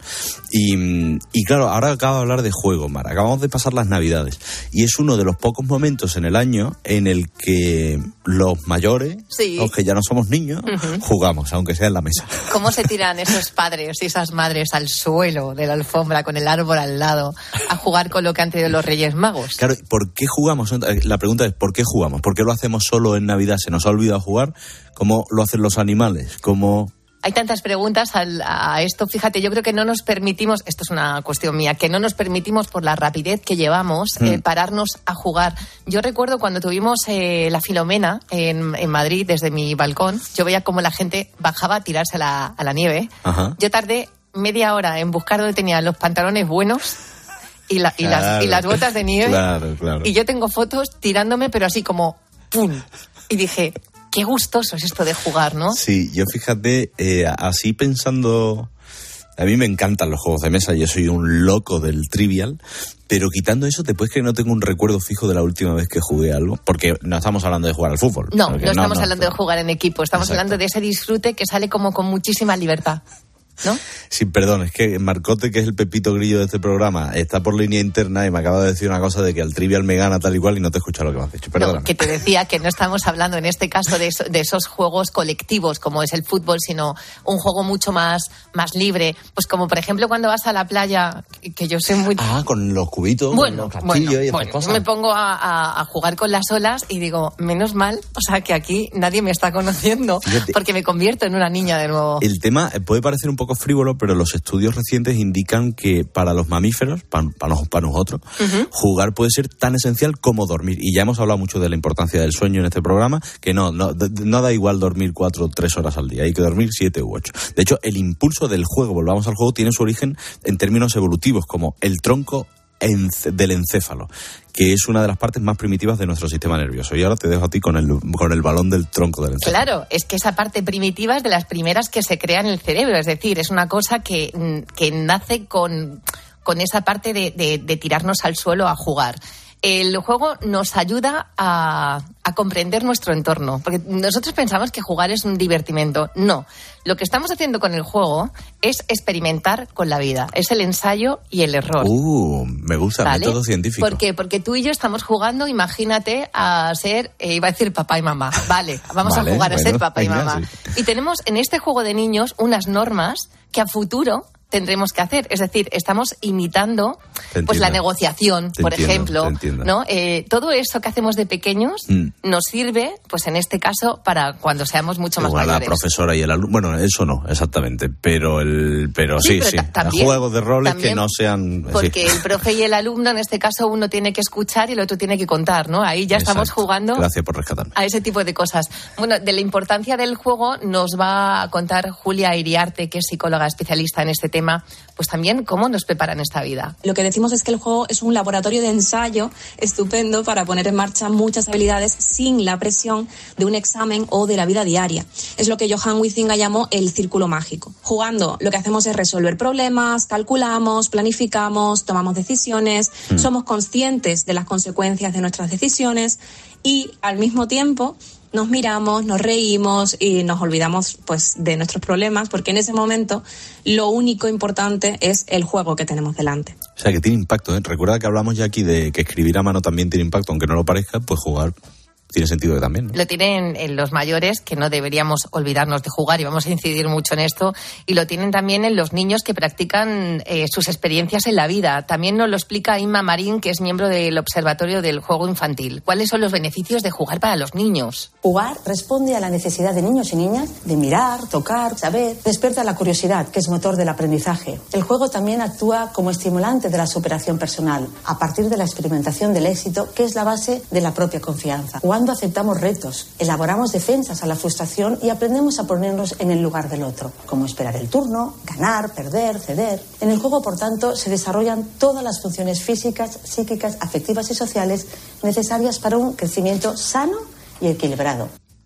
Y, y claro, ahora acabo de hablar de juego, Mar. Acabamos de pasar las Navidades y es uno de los pocos momentos en el año en el que los mayores, sí. los que ya no somos niños, uh-huh. jugamos, aunque sea en la mesa. ¿Cómo se tiran esos padres y esas madres al suelo de la alfombra con el árbol al lado a jugar con lo que han traído los Reyes Magos? Claro, ¿por qué jugamos? La pregunta es, ¿por qué jugamos? ¿Por qué lo hacemos solo en Navidad? ¿Se nos ha olvidado jugar? ¿Cómo lo hacen los animales? ¿Cómo...? Hay tantas preguntas al, a esto. Fíjate, yo creo que no nos permitimos, esto es una cuestión mía, que no nos permitimos por la rapidez que llevamos mm. eh, pararnos a jugar. Yo recuerdo cuando tuvimos eh, la Filomena en, en Madrid, desde mi balcón, yo veía cómo la gente bajaba a tirarse a la, a la nieve. Ajá. Yo tardé media hora en buscar donde tenía los pantalones buenos y, la, y, claro. las, y las botas de nieve. Claro, claro. Y yo tengo fotos tirándome, pero así como ¡pum! Y dije... Qué gustoso es esto de jugar, ¿no? Sí, yo fíjate, eh, así pensando... A mí me encantan los juegos de mesa, yo soy un loco del Trivial, pero quitando eso, ¿te puedes creer que no tengo un recuerdo fijo de la última vez que jugué algo? Porque no estamos hablando de jugar al fútbol. No, no estamos no, no, hablando no. de jugar en equipo, estamos Exacto. hablando de ese disfrute que sale como con muchísima libertad, ¿no? Sí, perdón, es que Marcote, que es el Pepito Grillo de este programa, está por línea interna y me acaba de decir una cosa de que al Trivial me gana tal y cual y no te he escuchado lo que me has dicho. Perdóname. No, que te decía que no estamos hablando en este caso de, eso, de esos juegos colectivos como es el fútbol, sino un juego mucho más, más libre. Pues como por ejemplo cuando vas a la playa, que yo soy muy... Ah, con los cubitos, bueno, con los castillos bueno, y estas bueno, cosas. Yo me pongo a, a, a jugar con las olas y digo, menos mal, o sea, que aquí nadie me está conociendo. Fíjate, porque me convierto en una niña de nuevo. El tema puede parecer un poco frívolo, pero los estudios recientes indican que para los mamíferos, para, para, para nosotros, uh-huh. jugar puede ser tan esencial como dormir. Y ya hemos hablado mucho de la importancia del sueño en este programa, que no, no, no da igual dormir cuatro o tres horas al día, hay que dormir siete u ocho. De hecho, el impulso del juego, volvamos al juego, tiene su origen en términos evolutivos, como el tronco del encéfalo, que es una de las partes más primitivas de nuestro sistema nervioso. Y ahora te dejo a ti con el, con el balón del tronco del encéfalo. Claro, es que esa parte primitiva es de las primeras que se crea en el cerebro, es decir, es una cosa que, que nace con, con esa parte de, de, de tirarnos al suelo a jugar. El juego nos ayuda a, a comprender nuestro entorno, porque nosotros pensamos que jugar es un divertimento. No, lo que estamos haciendo con el juego es experimentar con la vida, es el ensayo y el error. Uh, me gusta, ¿vale? Método científico. ¿Por qué? Porque tú y yo estamos jugando, imagínate, a ser, eh, iba a decir papá y mamá. Vale, vamos vale, a jugar bueno, a ser papá y mamá. Sí. Y tenemos en este juego de niños unas normas que a futuro tendremos que hacer, es decir, estamos imitando pues la negociación, te por entiendo, ejemplo, ¿no? Eh, todo eso que hacemos de pequeños mm. nos sirve, pues en este caso, para cuando seamos mucho más Igual mayores. La profesora y el alumno, bueno, eso no, exactamente, pero el, pero sí, sí, pero sí. También, juegos de roles que no sean, porque sí. el profe y el alumno, en este caso, uno tiene que escuchar y el otro tiene que contar, ¿no? Ahí ya Exacto. estamos jugando. Gracias por rescatarme. A ese tipo de cosas. Bueno, de la importancia del juego nos va a contar Julia Iriarte, que es psicóloga especialista en este tema, pues también cómo nos preparan esta vida. Lo que decimos es que el juego es un laboratorio de ensayo estupendo para poner en marcha muchas habilidades sin la presión de un examen o de la vida diaria. Es lo que Johan Huizinga llamó el círculo mágico. Jugando, lo que hacemos es resolver problemas, calculamos, planificamos, tomamos decisiones, mm. somos conscientes de las consecuencias de nuestras decisiones y, al mismo tiempo, nos miramos, nos reímos y nos olvidamos pues de nuestros problemas, porque en ese momento lo único importante es el juego que tenemos delante. O sea, que tiene impacto, ¿eh? Recuerda que hablamos ya aquí de que escribir a mano también tiene impacto, aunque no lo parezca, pues jugar tiene sentido que también, ¿no? Lo tienen en los mayores, que no deberíamos olvidarnos de jugar, y vamos a incidir mucho en esto, y lo tienen también en los niños que practican eh, sus experiencias en la vida. También nos lo explica Inma Marín, que es miembro del Observatorio del Juego Infantil. ¿Cuáles son los beneficios de jugar para los niños? Jugar responde a la necesidad de niños y niñas de mirar, tocar, saber. Despierta la curiosidad, que es motor del aprendizaje. El juego también actúa como estimulante de la superación personal, a partir de la experimentación del éxito, que es la base de la propia confianza. Jugando aceptamos retos, elaboramos defensas a la frustración y aprendemos a ponernos en el lugar del otro, como esperar el turno, ganar, perder, ceder. En el juego, por tanto, se desarrollan todas las funciones físicas, psíquicas, afectivas y sociales necesarias para un crecimiento sano y equilibrado.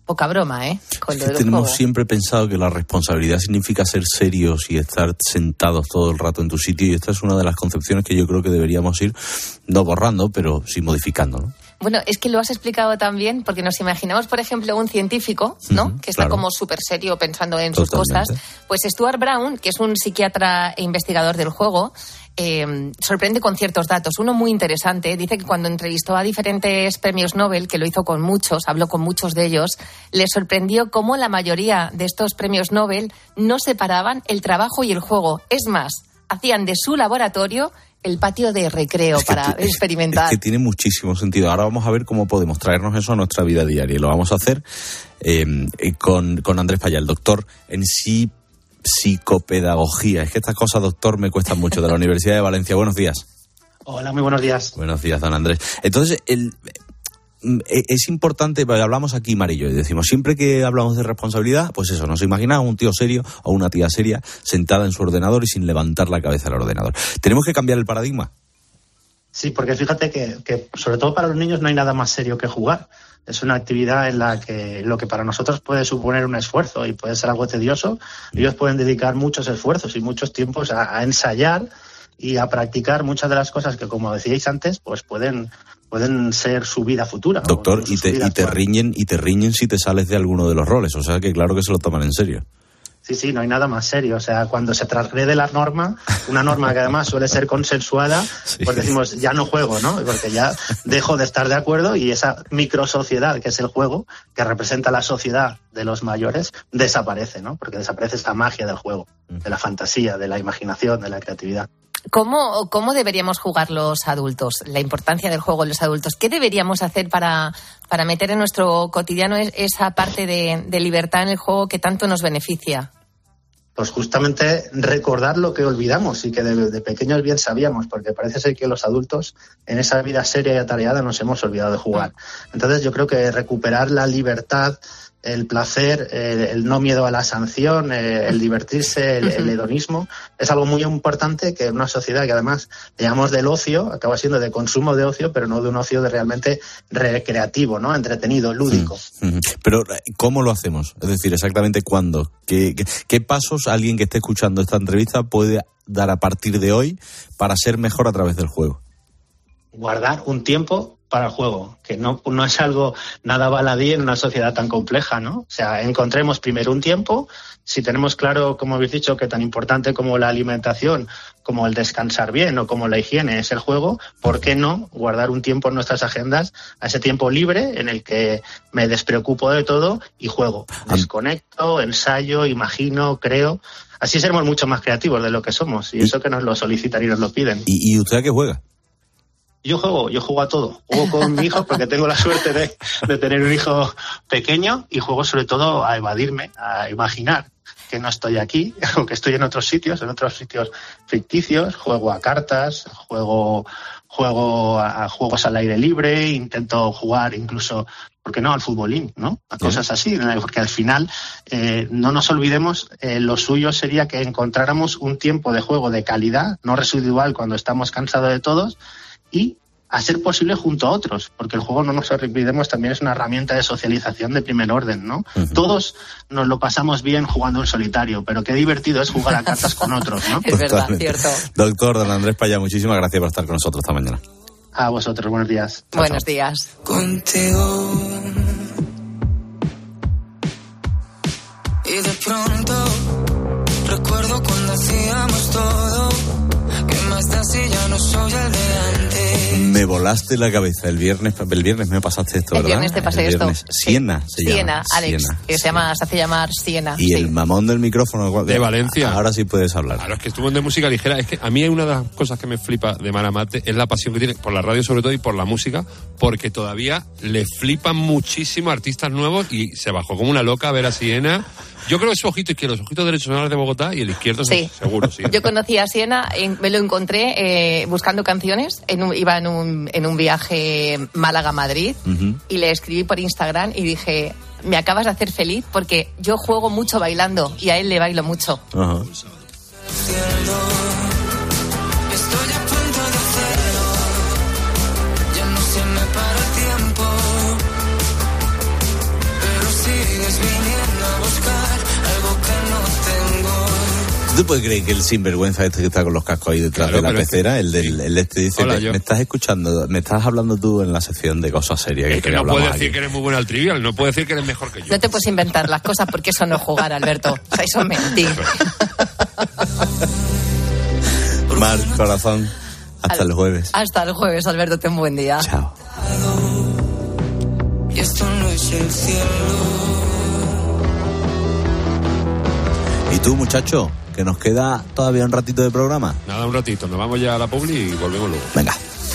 poca broma, ¿eh? Con lo del Tenemos juego. siempre pensado que la responsabilidad significa ser serios y estar sentados todo el rato en tu sitio, y esta es una de las concepciones que yo creo que deberíamos ir, no borrando, pero sí modificando, ¿no? Bueno, es que lo has explicado también, porque nos imaginamos, por ejemplo, un científico, ¿no? Uh-huh, que está claro. como súper serio pensando en Totalmente. sus cosas. Pues Stuart Brown, que es un psiquiatra e investigador del juego, eh, sorprende con ciertos datos. Uno muy interesante, dice que cuando entrevistó a diferentes premios Nobel, que lo hizo con muchos, habló con muchos de ellos, le sorprendió cómo la mayoría de estos premios Nobel no separaban el trabajo y el juego. Es más, hacían de su laboratorio el patio de recreo es para t- experimentar. Es que tiene muchísimo sentido. Ahora vamos a ver cómo podemos traernos eso a nuestra vida diaria. Y lo vamos a hacer eh, con, con Andrés Payá, el doctor en sí psicopedagogía. Es que estas cosas, doctor, me cuestan mucho, de la Universidad de Valencia. Buenos días. Hola, muy buenos días. Buenos días, don Andrés. Entonces, el... es importante, hablamos aquí, Marillo, y decimos, siempre que hablamos de responsabilidad, pues eso, nos imaginamos un tío serio o una tía seria sentada en su ordenador y sin levantar la cabeza del ordenador. ¿Tenemos que cambiar el paradigma? Sí, porque fíjate que, que sobre todo para los niños no hay nada más serio que jugar. Es una actividad en la que lo que para nosotros puede suponer un esfuerzo y puede ser algo tedioso, ellos pueden dedicar muchos esfuerzos y muchos tiempos a, a ensayar y a practicar muchas de las cosas que, como decíais antes, pues pueden pueden ser su vida futura. Doctor, y te, y te riñen y te riñen si te sales de alguno de los roles, o sea que claro que se lo toman en serio. Sí, sí, no hay nada más serio. O sea, cuando se transgrede la norma, una norma que además suele ser consensuada, sí. pues decimos, ya no juego, ¿no? Porque ya dejo de estar de acuerdo y esa microsociedad que es el juego, que representa la sociedad de los mayores, desaparece, ¿no? Porque desaparece esta magia del juego, de la fantasía, de la imaginación, de la creatividad. ¿Cómo, ¿Cómo deberíamos jugar los adultos? La importancia del juego en los adultos. ¿Qué deberíamos hacer para, para meter en nuestro cotidiano esa parte de, de libertad en el juego que tanto nos beneficia? Pues justamente recordar lo que olvidamos y que de, de pequeños bien sabíamos, porque parece ser que los adultos en esa vida seria y atareada nos hemos olvidado de jugar. Entonces yo creo que recuperar la libertad, el placer, eh, el no miedo a la sanción, eh, el divertirse, el, el hedonismo, es algo muy importante que en una sociedad que además llamamos del ocio, acaba siendo de consumo de ocio, pero no de un ocio de realmente recreativo, ¿no? Entretenido, lúdico. Pero ¿cómo lo hacemos? Es decir, exactamente cuándo. ¿Qué, qué, qué pasos alguien que esté escuchando esta entrevista puede dar a partir de hoy para ser mejor a través del juego? Guardar un tiempo para el juego, que no, no es algo nada baladí en una sociedad tan compleja, ¿no? O sea, encontremos primero un tiempo, si tenemos claro, como habéis dicho, que tan importante como la alimentación, como el descansar bien o como la higiene es el juego, ¿por qué no guardar un tiempo en nuestras agendas a ese tiempo libre en el que me despreocupo de todo y juego? Desconecto, ensayo, imagino, creo. Así seremos mucho más creativos de lo que somos, y eso que nos lo solicitan y nos lo piden. ¿Y, y usted a qué juega? Yo juego, yo juego a todo. Juego con mi hijo porque tengo la suerte de, de tener un hijo pequeño y juego sobre todo a evadirme, a imaginar que no estoy aquí, aunque estoy en otros sitios, en otros sitios ficticios. Juego a cartas, juego, juego a, a juegos al aire libre, intento jugar incluso, ¿por qué no?, al futbolín, ¿no? A cosas así, porque al final eh, no nos olvidemos, eh, lo suyo sería que encontráramos un tiempo de juego de calidad, no residual cuando estamos cansados de todos, y a ser posible junto a otros, porque el juego, no nos olvidemos, también es una herramienta de socialización de primer orden, ¿no? Uh-huh. Todos nos lo pasamos bien jugando en solitario, pero qué divertido es jugar a cartas con otros, ¿no? Es verdad, cierto. Doctor don Andrés Payá, muchísimas gracias por estar con nosotros esta mañana. A vosotros, buenos días. Chao, buenos chao. días. Contigo. Y de pronto recuerdo cuando hacíamos todo. ¿Qué más da si ya no soy el de antes? Me volaste la cabeza el viernes, el viernes me pasaste esto, ¿verdad? El viernes te pasé esto. Siena se llama. Siena, Alex, Siena, que se llama, se hace llamar Siena. Y sí. El mamón del micrófono de Valencia. Ahora sí puedes hablar. Claro, es que estuvo de música ligera. Es que a mí una de las cosas que me flipa de Maramate es la pasión que tiene por la radio sobre todo y por la música, porque todavía le flipan muchísimo artistas nuevos y se bajó como una loca a ver a Siena. Yo creo que su ojito izquierdo, los ojitos derechos son los de Bogotá y el izquierdo sí. seguro, sí. Yo conocí a Siena, en, me lo encontré eh, buscando canciones, en un, iba en un, en un viaje Málaga-Madrid uh-huh. y le escribí por Instagram y dije, me acabas de hacer feliz porque yo juego mucho bailando y a él le bailo mucho. Uh-huh. ¿Tú puedes creer que el sinvergüenza este que está con los cascos ahí detrás Claro, de la pero es pecera, que- el del el este dice, Hola, me, yo. me estás escuchando, me estás hablando tú en la sección de cosas serias que, Es que que no hablamos puedes decir aquí? que eres muy buena al trivial, no puedes decir que eres mejor que yo. No te puedes inventar las cosas porque eso no es jugar, Alberto. O sea, eso es mentir. Mar, corazón, hasta Al- el jueves. Hasta el jueves, Alberto. Ten un buen día. Chao. Y esto no es el cielo. ¿Y tú, muchacho? Que nos queda todavía un ratito de programa. Nada, un ratito, nos vamos ya a la publi y volvemos luego. Venga.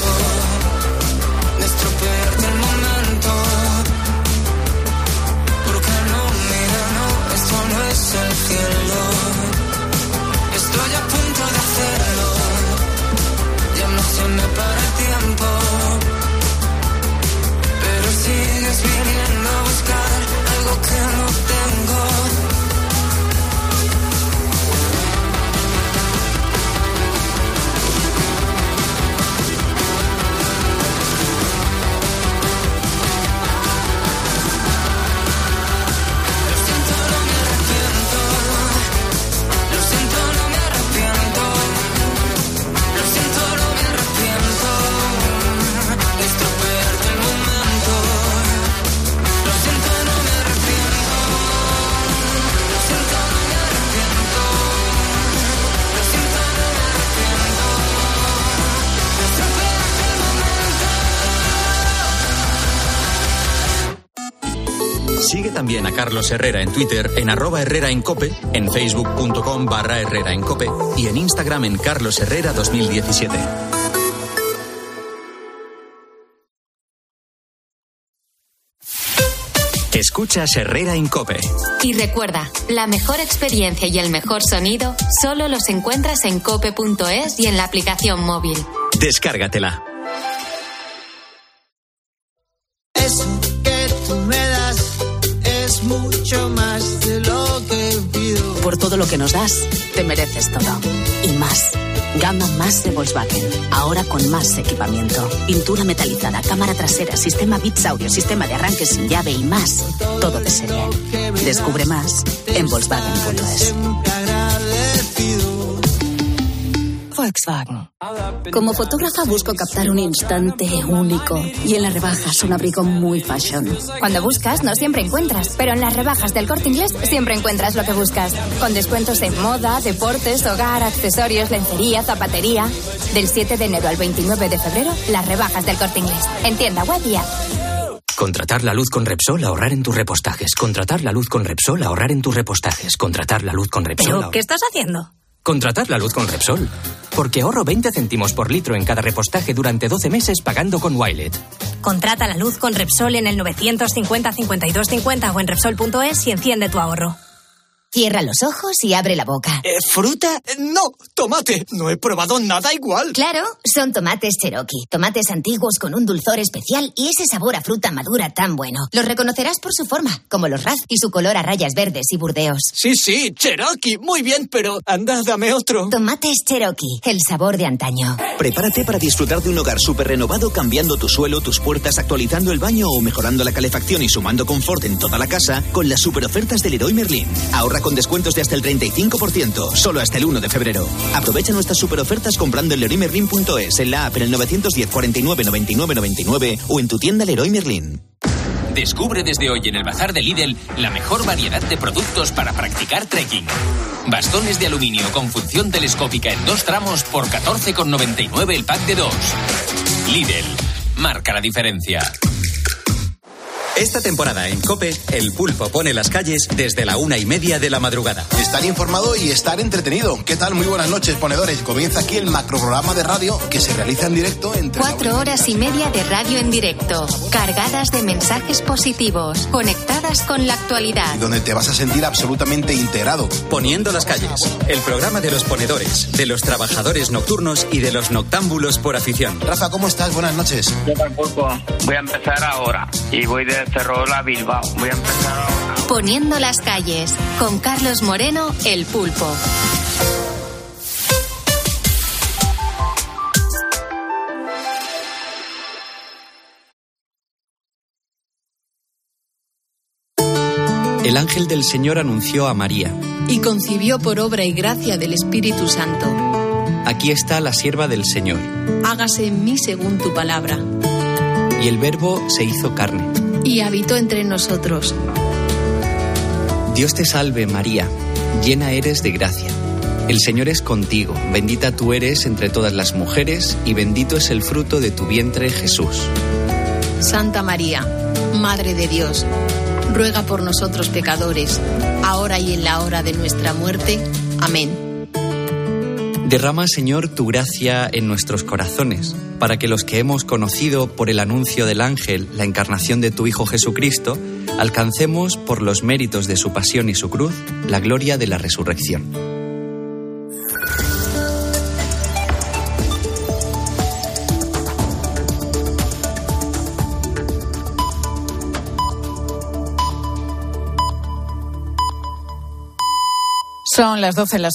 De estropearte el momento. Porque no, mira, no, esto no es el cielo. Estoy a punto de hacerlo. Ya no se me para el tiempo. Pero sigues viniendo a buscar algo que no tengo. Sigue también a Carlos Herrera en Twitter, en arroba Herrera en Cope, en facebook.com barra Herrera en Cope y en Instagram en Carlos Herrera dos mil diecisiete. Escuchas Herrera en Cope. Y recuerda, la mejor experiencia y el mejor sonido solo los encuentras en cope punto es y en la aplicación móvil. Descárgatela. Eso que tú me das es mucho más de lo que pido. Por todo lo que nos das, te mereces todo. Y más. Gama más de Volkswagen. Ahora con más equipamiento. Pintura metalizada, cámara trasera, sistema Beats Audio, sistema de arranque sin llave y más. Todo de serie. Descubre más en Volkswagen punto es. Volkswagen. Como fotógrafa busco captar un instante único y en las rebajas un abrigo muy fashion. Cuando buscas no siempre encuentras, pero en las rebajas del Corte Inglés siempre encuentras lo que buscas. Con descuentos en moda, deportes, hogar, accesorios, lencería, zapatería. Del siete de enero al veintinueve de febrero, las rebajas del Corte Inglés. En tienda web y app. Contratar la luz con Repsol, ahorrar en tus repostajes. Contratar la luz con Repsol, ahorrar en tus repostajes. Contratar la luz con Repsol. ¿Pero ahorrar- qué estás haciendo? Contratar la luz con Repsol. Porque ahorro veinte céntimos por litro en cada repostaje durante doce meses pagando con Wilet. Contrata la luz con Repsol en el novecientos cincuenta cincuenta y dos cincuenta o en Repsol punto es y enciende tu ahorro. Cierra los ojos y abre la boca. Eh, ¿Fruta? No, tomate. No he probado nada igual. Claro, son tomates Cherokee. Tomates antiguos con un dulzor especial y ese sabor a fruta madura tan bueno. Los reconocerás por su forma, como los Raz y su color a rayas verdes y burdeos. Sí, sí, Cherokee. Muy bien, pero anda, dame otro. Tomates Cherokee, el sabor de antaño. Prepárate para disfrutar de un hogar súper renovado cambiando tu suelo, tus puertas, actualizando el baño o mejorando la calefacción y sumando confort en toda la casa con las super ofertas del Leroy Merlin. Ahorra con descuentos de hasta el treinta y cinco por ciento, solo hasta el uno de febrero. Aprovecha nuestras super ofertas comprando en leroy merlin punto es, en la app en el novecientos diez cuarenta y nueve noventa y nueve noventa y nueve o en tu tienda Leroy Merlin. Descubre desde hoy en el bazar de Lidl la mejor variedad de productos para practicar trekking. Bastones de aluminio con función telescópica en dos tramos por catorce con noventa y nueve el pack de dos. Lidl, marca la diferencia. Esta temporada en COPE, el pulpo pone las calles desde la una y media de la madrugada. Estar informado y estar entretenido. ¿Qué tal? Muy buenas noches, ponedores. Comienza aquí el macroprograma de radio que se realiza en directo entre... Cuatro horas y media de radio en directo, cargadas de mensajes positivos, conectadas con la actualidad. donde te vas a sentir absolutamente integrado. Poniendo las calles, el programa de los ponedores, de los trabajadores nocturnos y de los noctámbulos por afición. Rafa, ¿cómo estás? Buenas noches. ¿Qué tal, pulpo? Voy a empezar ahora y voy de Ferrol a Bilbao. Voy a empezar ahora. Poniendo las calles, con Carlos Moreno, el pulpo. El el ángel del Señor anunció a María: y concibió por obra y gracia del Espíritu Santo. Aquí está la sierva del Señor. Hágase en mí según tu palabra. Y el Verbo se hizo carne. Y habitó entre nosotros. Dios te salve, María, llena eres de gracia. El Señor es contigo, bendita tú eres entre todas las mujeres, y bendito es el fruto de tu vientre, Jesús. Santa María, Madre de Dios, ruega por nosotros pecadores, ahora y en la hora de nuestra muerte. Amén. Derrama, Señor, tu gracia en nuestros corazones, para que los que hemos conocido por el anuncio del ángel la encarnación de tu Hijo Jesucristo, alcancemos, por los méritos de su pasión y su cruz, la gloria de la resurrección. Son las doce, las